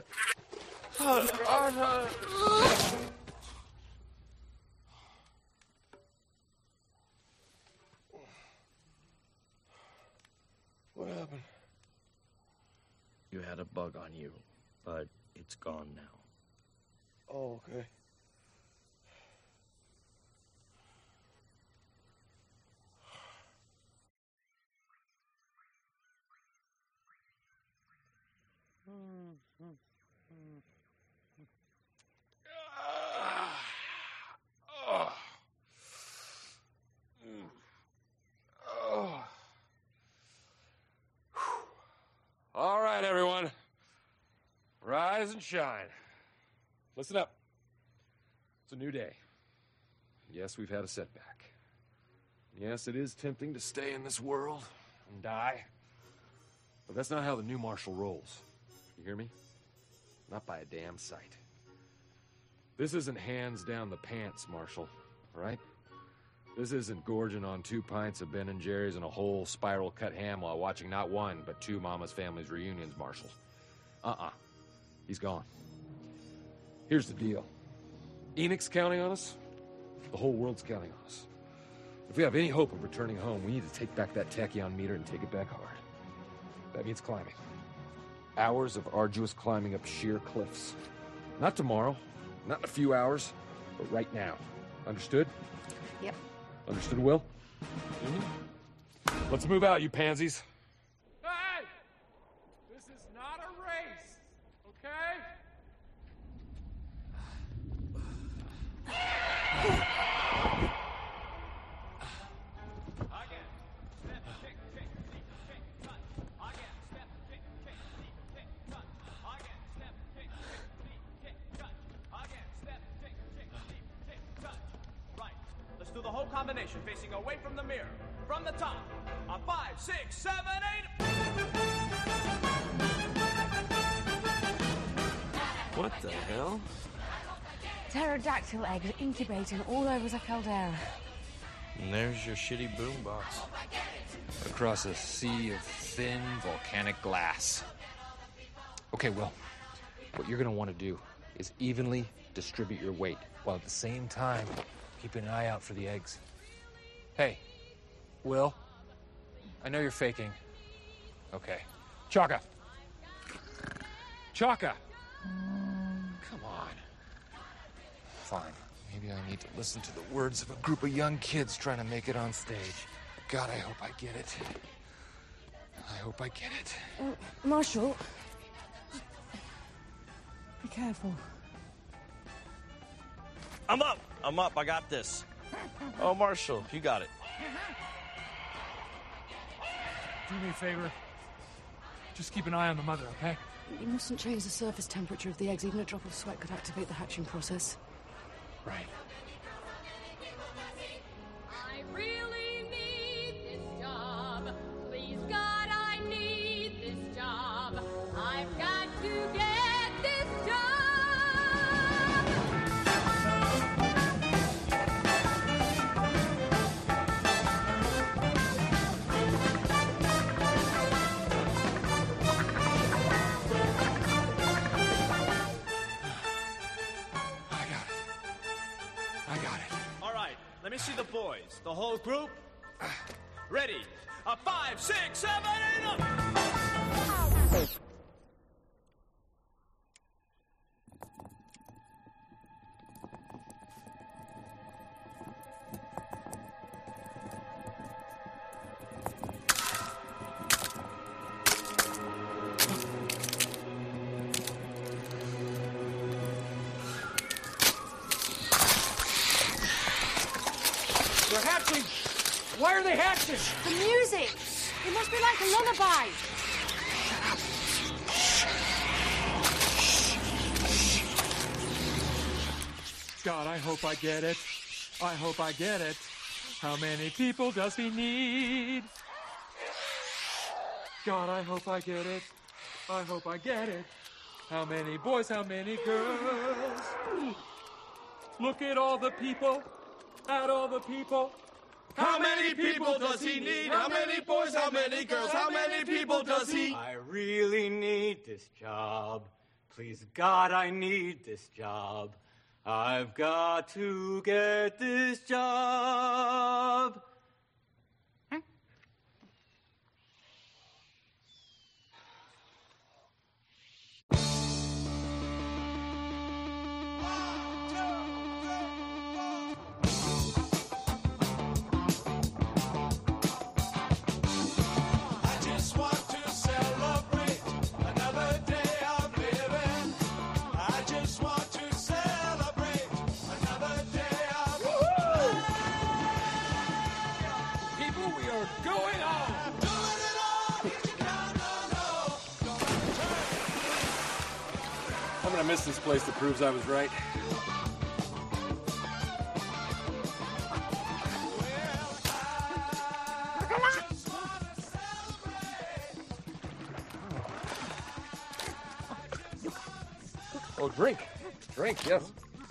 What happened? You had a bug on you, but it's gone now. Oh, okay. All right, everyone. Rise and shine. Listen up. It's a new day. Yes, we've had a setback. Yes, it is tempting to stay in this world and die. But that's not how the new Marshal rolls. You hear me? Not by a damn sight. This isn't hands down the pants, Marshal, all right? This isn't gorging on 2 pints of Ben & Jerry's and a whole spiral cut ham while watching not one, but 2 Mama's Family's reunions, Marshal. He's gone. Here's the deal. Enoch's counting on us. The whole world's counting on us. If we have any hope of returning home, we need to take back that tachyon meter and take it back hard. That means climbing. Hours of arduous climbing up sheer cliffs. Not tomorrow, not in a few hours, but right now. Understood? Yep. Understood, Will? Let's move out, you pansies. Hey! This is not a race, okay? Do the whole combination facing away from the mirror. From the top. A 5, 6, 7, 8. What the hell? Pterodactyl eggs incubating all over the caldera. And there's your shitty boombox. Across a sea of thin volcanic glass. Okay, Will. What you're gonna want to do is evenly distribute your weight, while at the same time keeping an eye out for the eggs. Hey, Will, I know you're faking. Okay. Chaka! Chaka! Come on. Fine. Maybe I need to listen to the words of a group of young kids trying to make it on stage. God, I hope I get it. I hope I get it. Marshall. Be careful. I'm up. I got this. Oh, Marshall, you got it. Do me a favor. Just keep an eye on the mother, okay? You mustn't change the surface temperature of the eggs. Even a drop of sweat could activate the hatching process. Right. I really need this job. Please, God, I need this job. I've got to get this job. me see the boys. The whole group. Ready. 5, 6, 7, 8, up! They're hatching! Why are they hatching? The music! It must be like a lullaby. God, I hope I get it. I hope I get it. How many people does he need? God, I hope I get it. I hope I get it. How many boys, how many girls? Look at all the people. At all the people. How many people does he need? How many boys, how many girls? How many people does he? I really need this job. Please, God, I need this job. I've got to get this job. I'm gonna miss this place that proves I was right. Oh, drink. Drink, yes.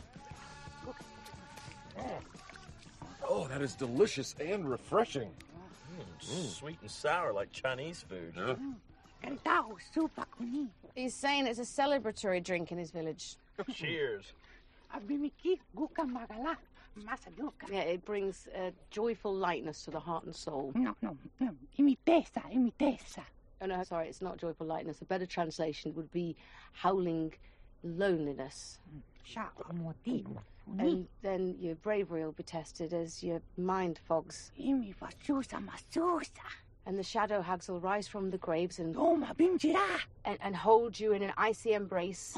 Oh, that is delicious and refreshing. Sweet and sour like Chinese food. He's saying it's a celebratory drink in his village. Cheers. Yeah, it brings a joyful lightness to the heart and soul. No. In mi testa. Oh, no, sorry, it's not joyful lightness. A better translation would be howling loneliness. And then your bravery will be tested as your mind fogs. And the shadow hags will rise from the graves and hold you in an icy embrace.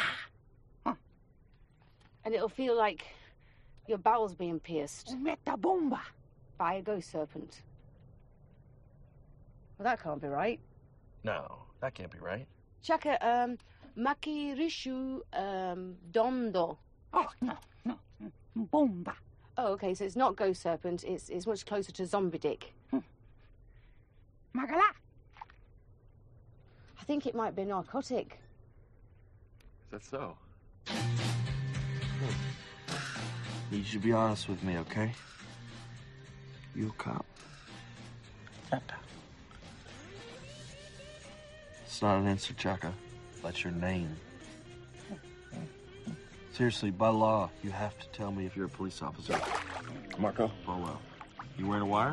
And it'll feel like your bowels being pierced by a ghost serpent. Well, that can't be right. No, that can't be right. Chaka, Maki Rishu Dondo. Oh, no. Bomba. Oh, okay, so it's not ghost serpent, it's much closer to zombie dick. Magala. I think it might be narcotic. Is that so? Need you to be honest with me, okay? You a cop? It's not an answer, Chaka. That's your name. Seriously, by law, you have to tell me if you're a police officer. Marco? Polo. You wearing a wire?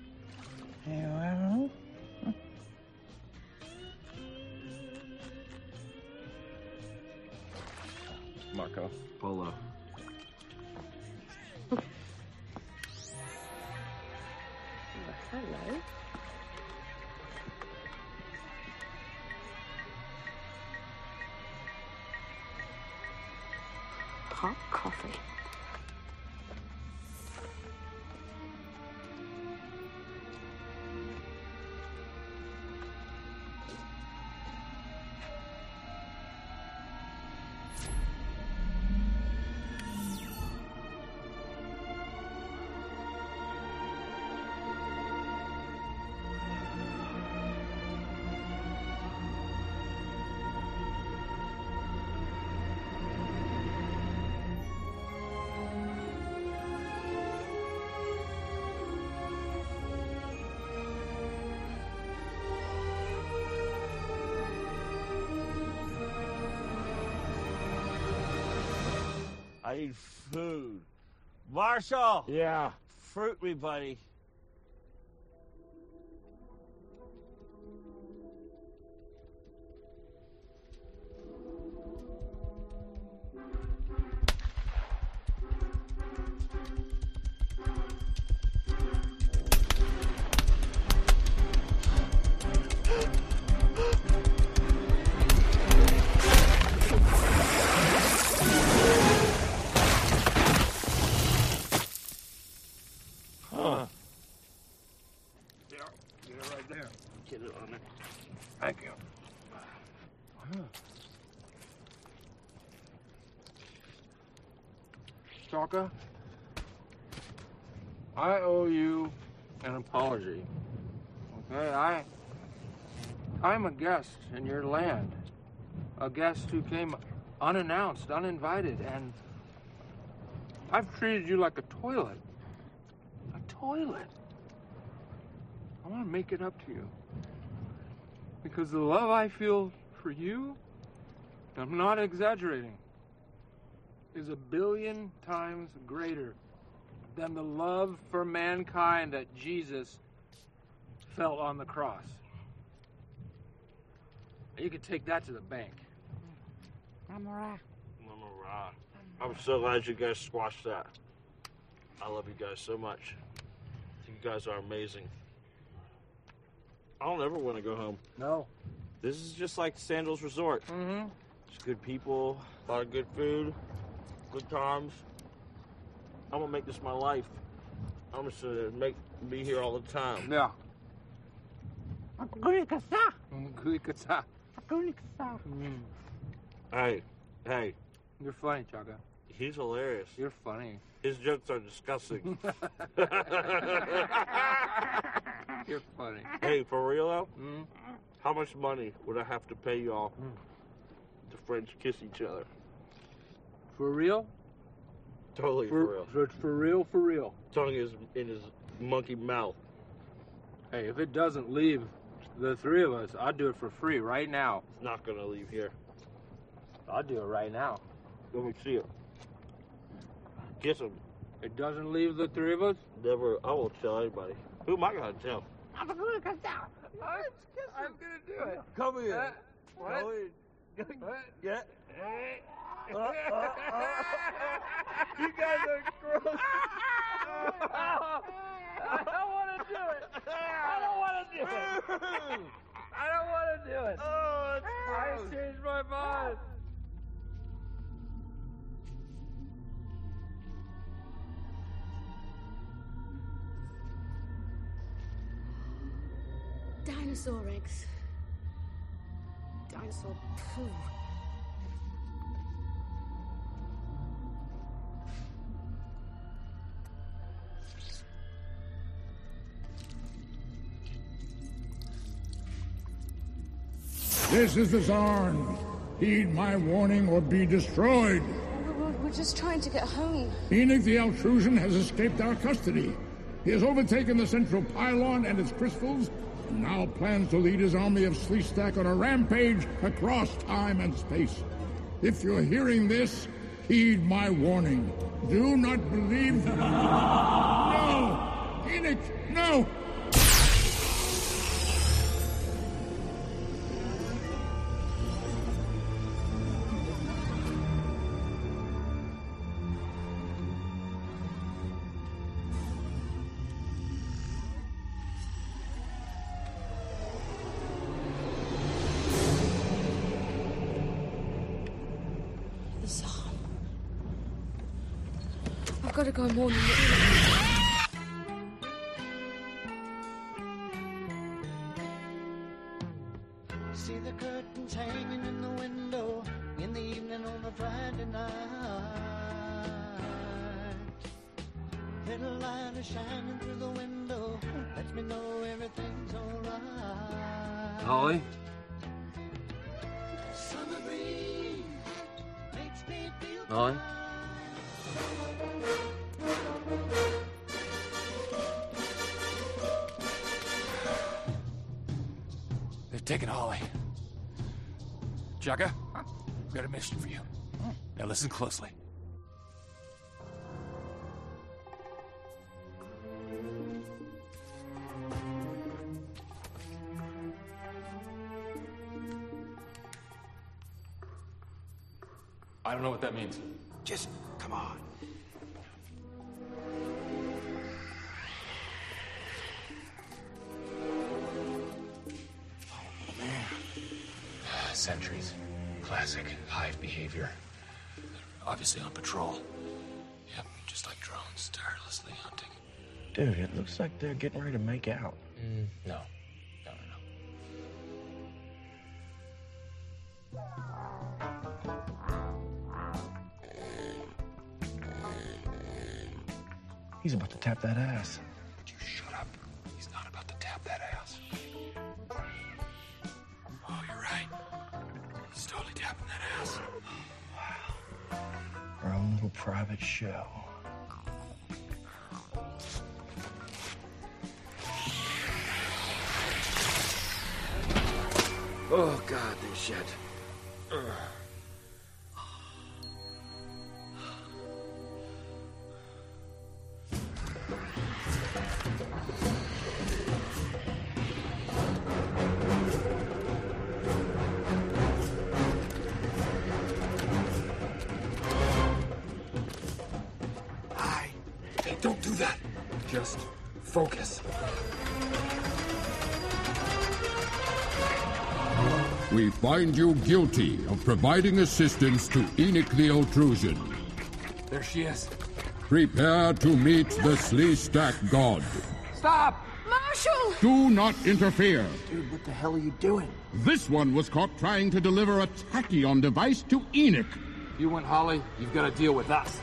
Marco? Polo. Hello. Hot coffee. I need food. Marshall! Yeah? Fruit me, buddy. Thank you. Chaka, I owe you an apology. Okay, I'm a guest in your land. A guest who came unannounced, uninvited, and I've treated you like a toilet. A toilet. I want to make it up to you. Because the love I feel for you, I'm not exaggerating, is 1 billion times greater than the love for mankind that Jesus felt on the cross. You could take that to the bank. I'm so glad you guys squashed that. I love you guys so much. You guys are amazing. I don't ever want to go home. No. This is just like Sandals Resort. Mm-hmm. It's good people, a lot of good food, good times. I'm gonna make this my life. I'm just gonna be here all the time. Yeah. Hey. You're funny, Chaka. He's hilarious. You're funny. His jokes are disgusting. You're funny. Hey, for real though? How much money would I have to pay y'all to French kiss each other? For real? Totally for real. For real. Tongue is in his monkey mouth. Hey, if it doesn't leave the three of us, I'd do it for free right now. It's not gonna leave here. I'll do it right now. Let me see it. Kiss him. It doesn't leave the three of us? Never. I won't tell anybody. Who am I gonna tell? I'm gonna do it. Come here. What? Go in. Yeah. You guys are gross. I don't want to do it. I don't want to do it. Oh, it's I changed my mind. Dinosaur eggs. Dinosaur poo. This is the Zarn. Heed my warning or be destroyed. We're just trying to get home. Enoch the Altrusian has escaped our custody. He has overtaken the central pylon and its crystals, and now plans to lead his army of Sleestak on a rampage across time and space. If you're hearing this, heed my warning. Do not believe... No! Enoch, no! I've got to go more than See the curtains hanging in the window in the evening on a Friday night. Little light is shining through the window, lets me know everything's alright. Holly? Summer breeze makes me feel Holly? They've taken Holly. Chaka, I've got a mission for you. Now listen closely. I don't know what that means. Just come on. Oh, man. Sentries. Classic hive behavior. They're obviously on patrol. Yep, just like drones, tirelessly hunting. Dude, it looks like they're getting ready to make out. No. He's about to tap that ass. Would you shut up? He's not about to tap that ass. Oh, you're right. He's totally tapping that ass. Wow. Our own little private show. Oh, God, this shit. Ugh. Hey, don't do that. Just focus. We find you guilty of providing assistance to Enoch the Altrusian. There she is. Prepare to meet the Sleestack God. Stop! Marshall! Do not interfere. Dude, what the hell are you doing? This one was caught trying to deliver a tachyon device to Enoch. You want Holly, you've got to deal with us.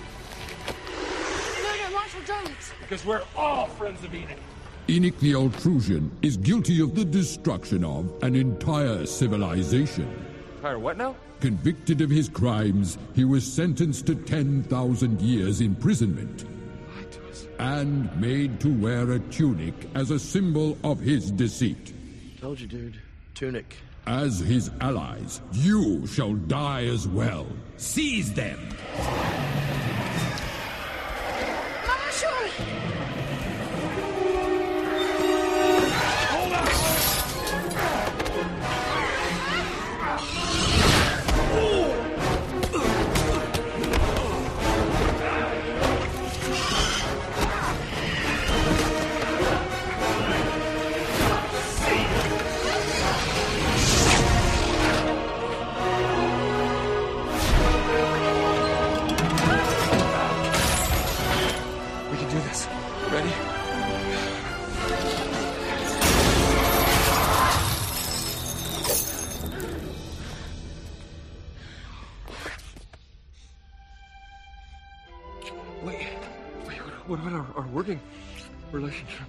No, Marshall, don't. Because we're all friends of Enoch. Enoch the Altrusian is guilty of the destruction of an entire civilization. Entire what now? Convicted of his crimes, he was sentenced to 10,000 years imprisonment. Lied to us. And made to wear a tunic as a symbol of his deceit. Told you, dude. Tunic. As his allies, you shall die as well. Seize them! Marshall! What about our working relationship?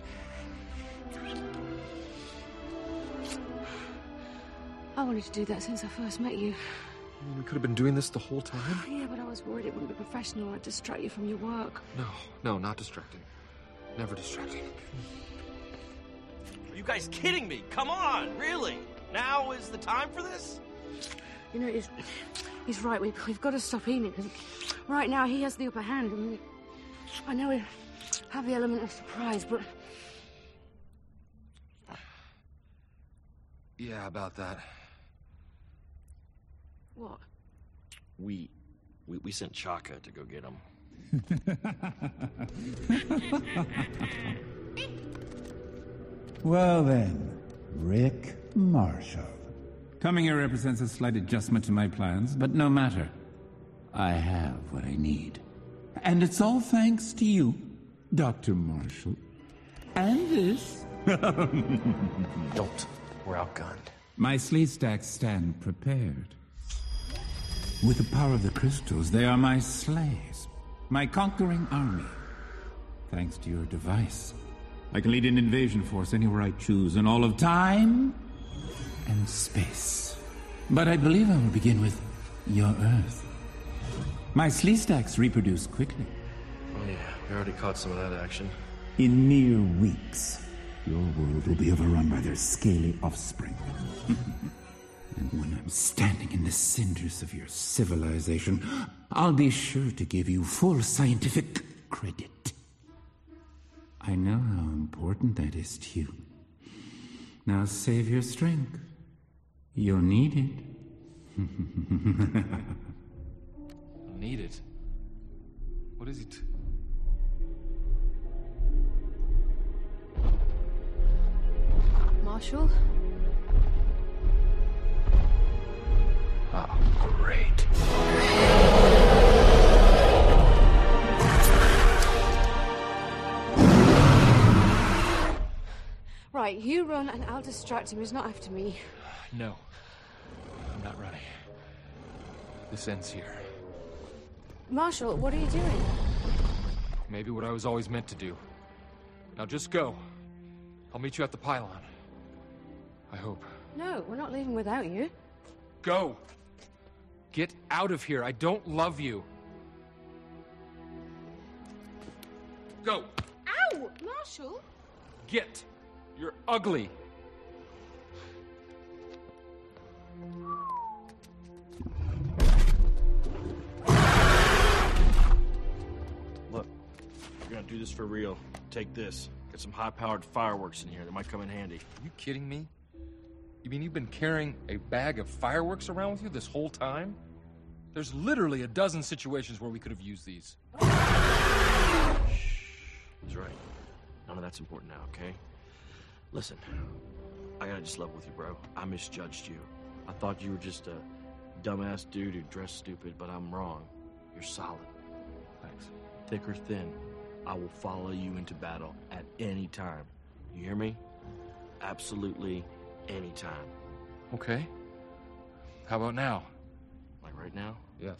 I wanted to do that since I first met you. We could have been doing this the whole time? Yeah, but I was worried it wouldn't be professional. I'd distract you from your work. No, not distracting. Never distracting. Are you guys kidding me? Come on, really? Now is the time for this? You know, he's right. We've got to stop Enoch. Right now, he has the upper hand. I mean, I know we have the element of surprise, but... Yeah, about that. What? We sent Chaka to go get him. Well then, Rick Marshall. Coming here represents a slight adjustment to my plans, but no matter. I have what I need. And it's all thanks to you, Dr. Marshall. And this. Don't. We're outgunned. My Sleestacks stand prepared. With the power of the crystals, they are my slaves. My conquering army. Thanks to your device, I can lead an invasion force anywhere I choose in all of time and space. But I believe I will begin with your Earth. My Sleestacks reproduce quickly. Oh yeah, we already caught some of that action. In mere weeks, your world will be overrun by their scaly offspring. And when I'm standing in the cinders of your civilization, I'll be sure to give you full scientific credit. I know how important that is to you. Now save your strength. You'll need it. need it. What is it? Marshall? Oh, great. Right, you run and I'll distract him. He's not after me. No. I'm not running. This ends here. Marshall, what are you doing? Maybe what I was always meant to do. Now just go. I'll meet you at the pylon. I hope. No, we're not leaving without you. Go! Get out of here. I don't love you. Go! Ow! Marshall? Get! You're ugly. Look, if you're gonna do this for real, take this. Get some high-powered fireworks in here. They might come in handy. Are you kidding me? You mean you've been carrying a bag of fireworks around with you this whole time? There's literally a dozen situations where we could have used these. He's right. None of that's important now, okay? Listen, I gotta just level with you, bro. I misjudged you. I thought you were just a dumbass dude who dressed stupid, but I'm wrong. You're solid. Thanks. Thick or thin, I will follow you into battle at any time. You hear me? Absolutely any time. Okay. How about now? Like right now? Yes.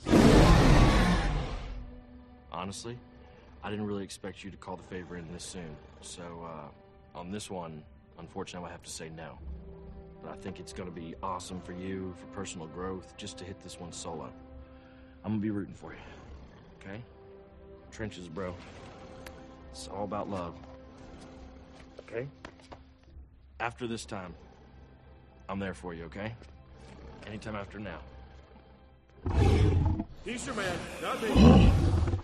Honestly, I didn't really expect you to call the favor in this soon. So, on this one, unfortunately, I have to say no. But I think it's gonna be awesome for you, for personal growth, just to hit this one solo. I'm gonna be rooting for you, okay? Trenches, bro. It's all about love. Okay? After this time, I'm there for you, okay? Anytime after now. He's your man, not me.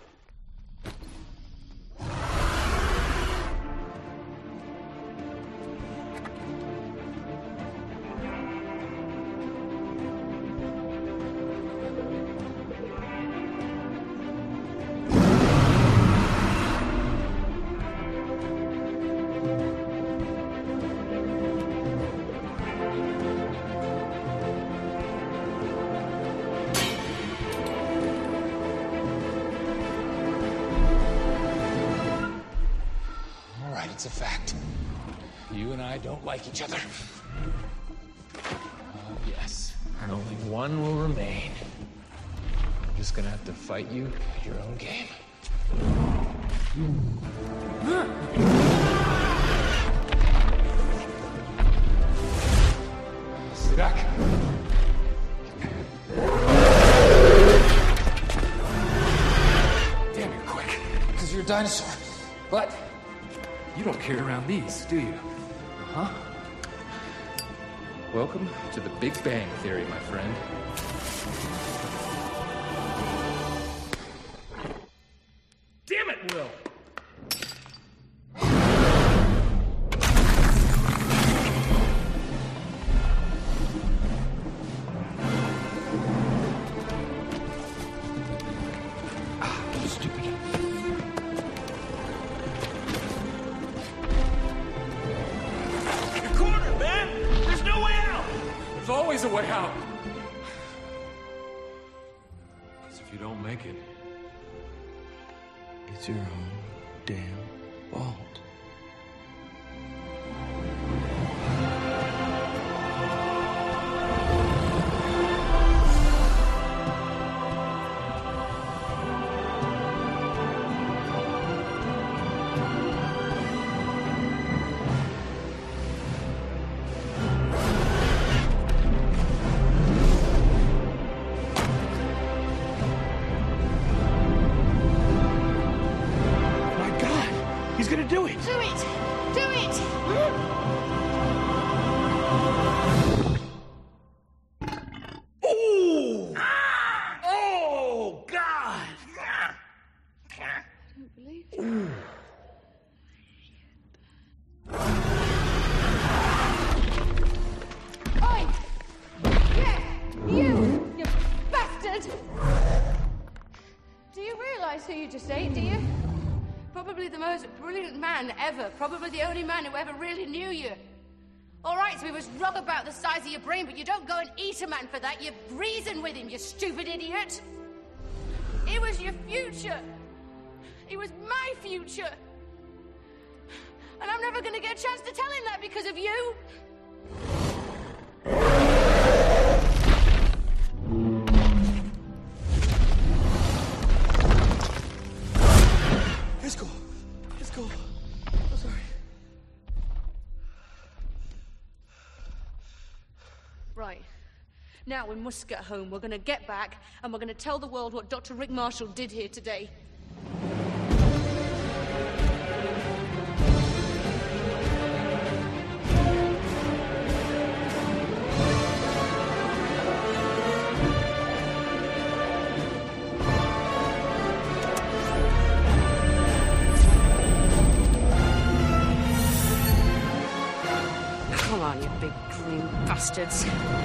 It's a fact. You and I don't like each other. Yes. And only one will remain. I'm just gonna have to fight you at your own game. Stuck. Damn, you're quick. Because you're a dinosaur. But you don't carry around these, do you? Huh? Welcome to the Big Bang Theory, my friend. Damn it, Will! Stupid. You're cornered, man! There's no way out! There's always a way out. Because if you don't make it, it's your own damn fault. He's gonna do it! Do it! Do it! Oh! Oh, God! I don't believe you. Oi! Yeah! You bastard! who you just ate, do you? Probably the most brilliant man ever. Probably the only man who ever really knew you. All right, so he was wrong about the size of your brain, but you don't go and eat a man for that. You reason with him, you stupid idiot. He was your future. He was my future. And I'm never going to get a chance to tell him that because of you. It's cool. It's cool. I'm sorry. Right. Now we must get home. We're going to get back and we're going to tell the world what Dr. Rick Marshall did here today. Come on, you big green bastards.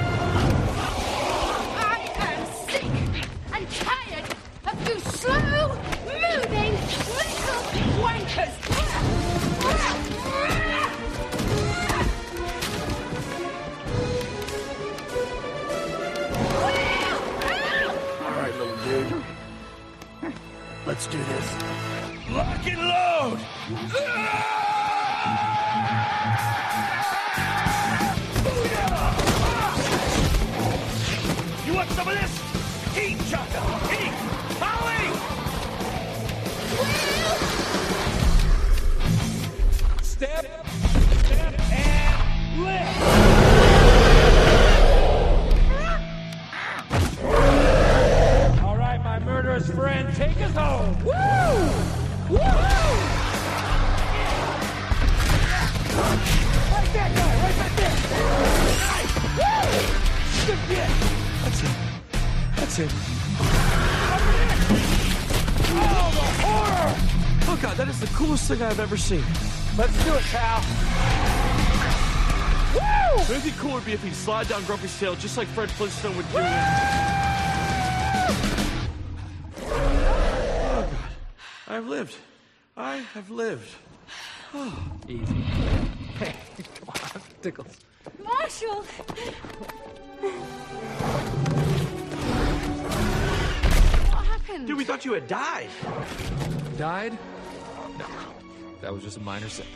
I am sick and tired of you slow-moving little wankers. All right, little dude. Let's do this. Lock and load! You want some of this? Eat, Chaka! Eat! Howie! Step, and lift! All right, my murderous friend, take us home! Woo! Woo! Right that guy, right back there! Nice! Woo! Good hit! That's it. That's it. Oh, the horror! Oh, God, that is the coolest thing I've ever seen. Let's do it, pal. Woo! Maybe cool would be if he'd slide down Grumpy's tail just like Fred Flintstone would do. Oh, God. I've lived. I have lived. Oh. Easy. Hey, come on, tickles. Marshall! What happened? Dude, we thought you had died. Died? No, that was just a minor setback.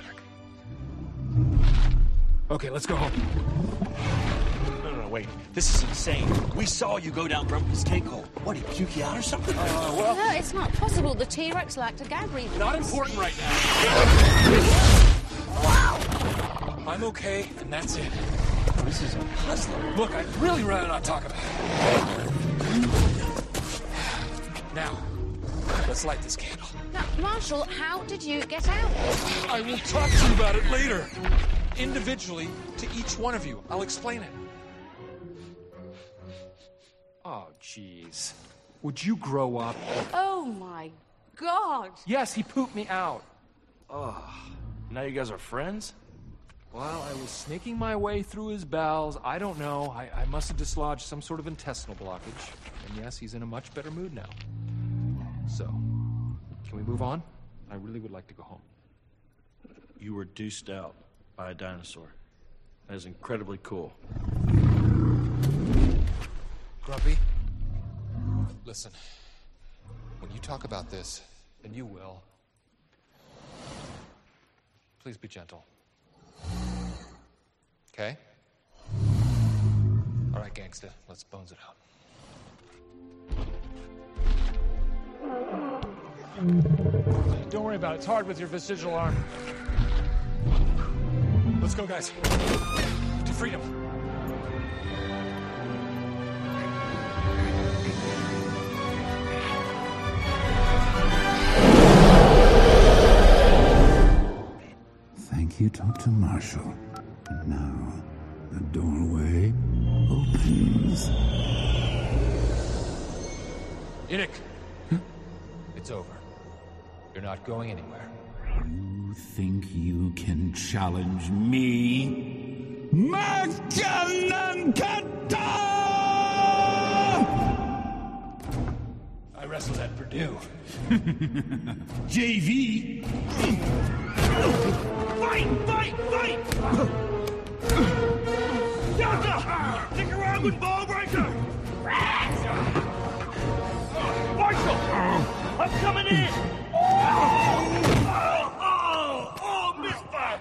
Okay, let's go home. No, wait. This is insane. We saw you go down Grumpy's cake hole. What, he puke you out or something? No, it's not possible. The T-Rex lacked a gag reflex. Not important right now. I'm okay, and that's it. This is a puzzler. Look, I'd really rather not talk about it. Now, let's light this candle. Now, Marshall, how did you get out? I will talk to you about it later. Individually, to each one of you. I'll explain it. Oh, jeez. Would you grow up? Oh, my God. Yes, he pooped me out. Oh, now you guys are friends? While I was snaking my way through his bowels, I don't know. I must have dislodged some sort of intestinal blockage. And yes, he's in a much better mood now. So, can we move on? I really would like to go home. You were deuced out by a dinosaur. That is incredibly cool. Grumpy, listen. When you talk about this, and you will, please be gentle. Okay? All right, gangsta, let's bones it out. Don't worry about it. It's hard with your vestigial arm. Let's go, guys. To freedom. Thank you, Dr. Marshall. And now, the doorway opens. Enoch! It's over. You're not going anywhere. You think you can challenge me? I wrestled at Purdue. JV? Fight! Delta! Nicaraguan ball breaker! Marshall! I'm coming in! Oh, misfire!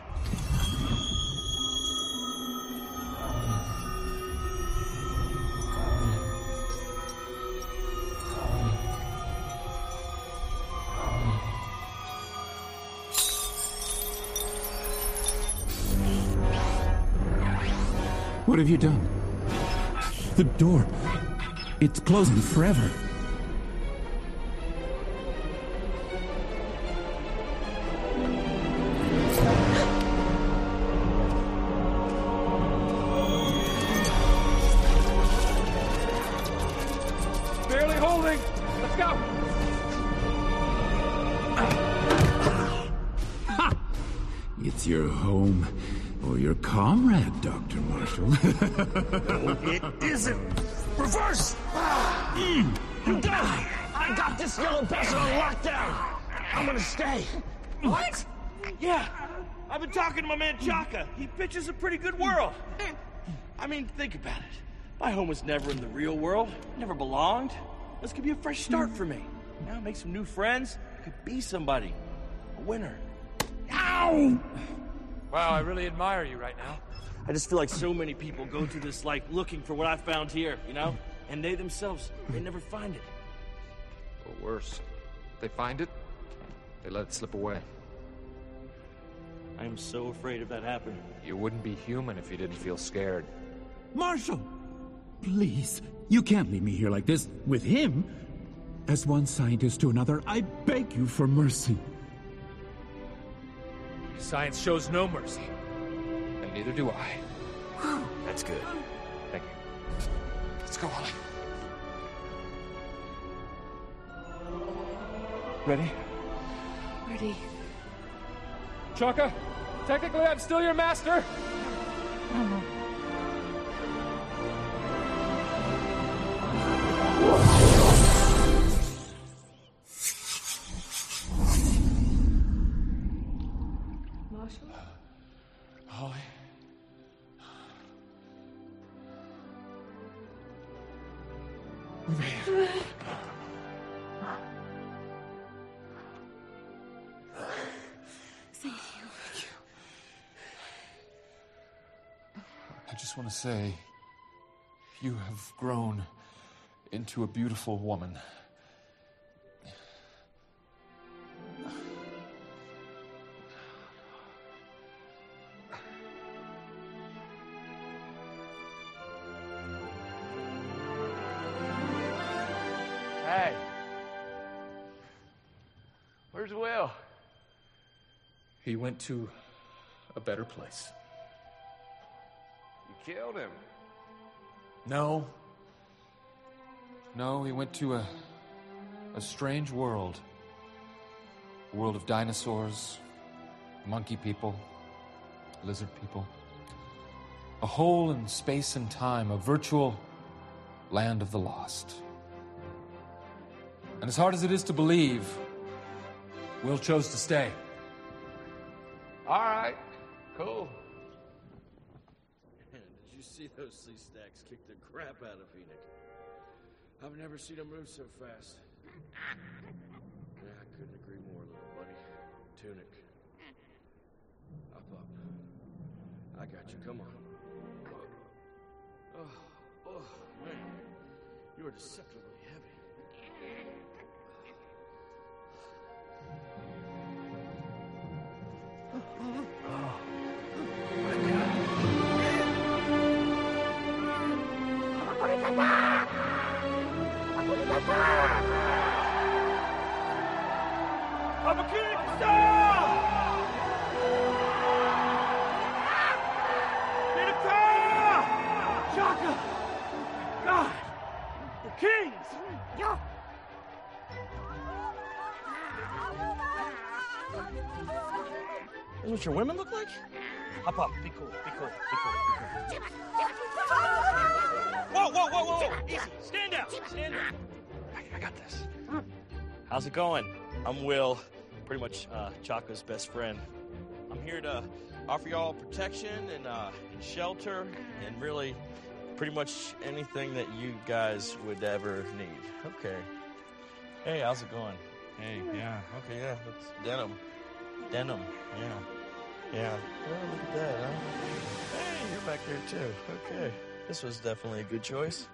What have you done? The door. It's closing forever. Barely holding. Let's go. It's your home or your comrade, Dr. Marshall. It isn't. Reverse! You die! I got this yellow bastard on lockdown! I'm gonna stay. What? Yeah, I've been talking to my man Chaka. He pictures a pretty good world. I mean, think about it. My home was never in the real world. Never belonged. This could be a fresh start for me. Now make some new friends. I could be somebody. A winner. Ow! Wow, I really admire you right now. I just feel like so many people go through this life looking for what I found here, you know? And they themselves, they never find it. Or worse, they find it, they let it slip away. I am so afraid of that happening. You wouldn't be human if you didn't feel scared. Marshall! Please, you can't leave me here like this, with him. As one scientist to another, I beg you for mercy. Science shows no mercy. And neither do I. That's good. Thank you. Let's go, Ollie. Ready? Ready. Chaka, technically I'm still your master. Marshall? Ollie. We made it. Thank you. I just want to say, you have grown into a beautiful woman. Hey. Where's Will? He went to a better place. You killed him. No. No, he went to a strange world. A world of dinosaurs, monkey people, lizard people. A hole in space and time, a virtual land of the lost. And as hard as it is to believe, Will chose to stay. All right, cool. Did you see those sea stacks kick the crap out of Phoenix? I've never seen him move so fast. Yeah, I couldn't agree more, little buddy. Tunic. Up. I got you, come on. Oh, man. You are deceptively heavy. Chaka! God! The kings! Is what your women look like? Hop up. Be cool. Whoa. Easy. Stand down. I got this. How's it going? I'm Will, pretty much Chaka's best friend. I'm here to offer y'all protection and shelter and really pretty much anything that you guys would ever need. Okay. Hey, how's it going? Hey, yeah. Okay, yeah, that's denim. Denim, yeah. Yeah. Oh, look at that, huh? Hey, you're back there too. Okay. This was definitely a good choice.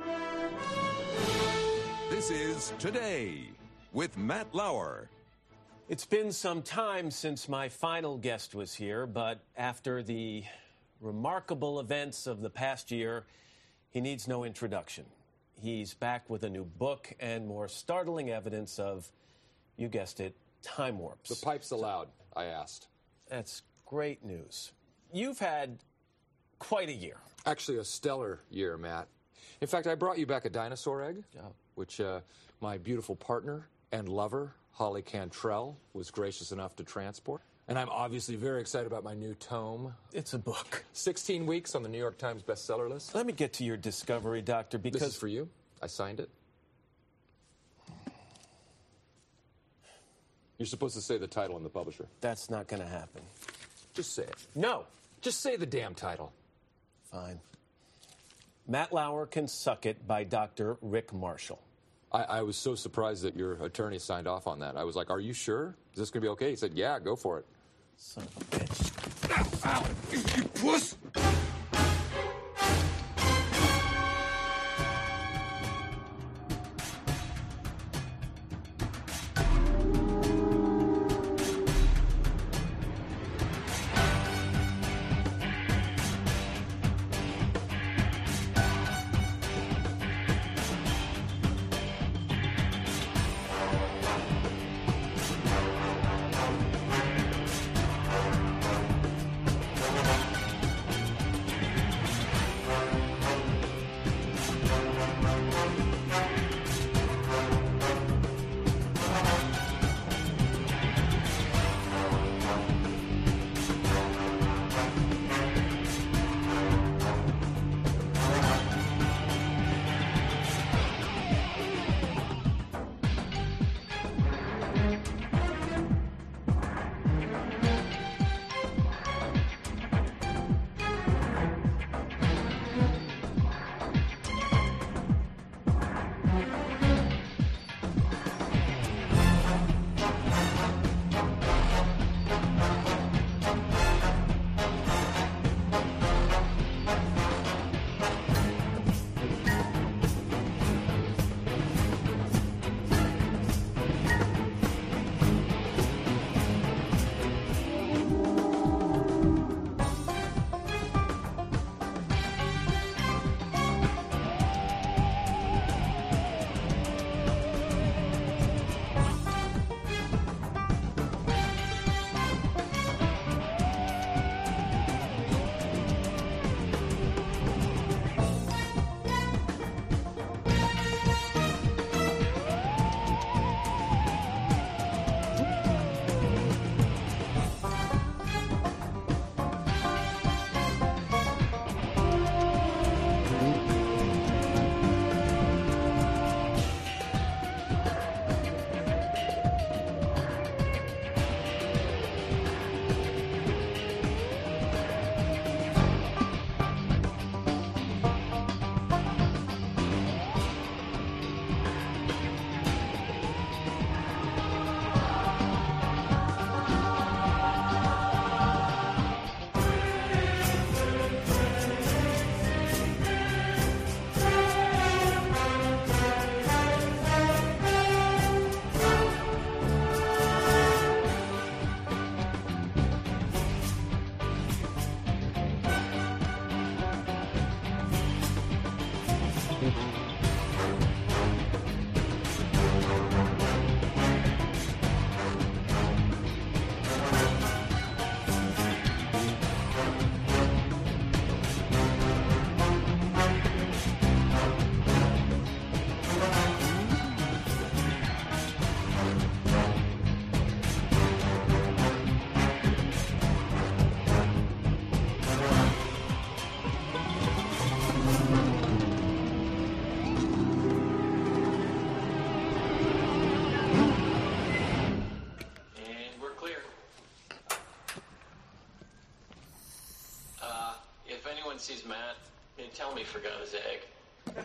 This is Today with Matt Lauer. It's been some time since my final guest was here, but after the remarkable events of the past year, he needs no introduction. He's back with a new book and more startling evidence of, you guessed it, time warps. The pipe's allowed, I asked. That's great news. You've had quite a year. Actually, a stellar year, Matt. In fact, I brought you back a dinosaur egg, which my beautiful partner and lover, Holly Cantrell, was gracious enough to transport. And I'm obviously very excited about my new tome. It's a book. 16 weeks on the New York Times bestseller list. Let me get to your discovery, Doctor, because... This is for you. I signed it. You're supposed to say the title and the publisher. That's not going to happen. Just say it. No. Just say the damn title. Fine. Matt Lauer Can Suck It by Dr. Rick Marshall. I was so surprised that your attorney signed off on that. I was like, are you sure? Is this going to be okay? He said, yeah, go for it. Son of a bitch. Ow! You puss! Matt. You tell me he forgot his egg.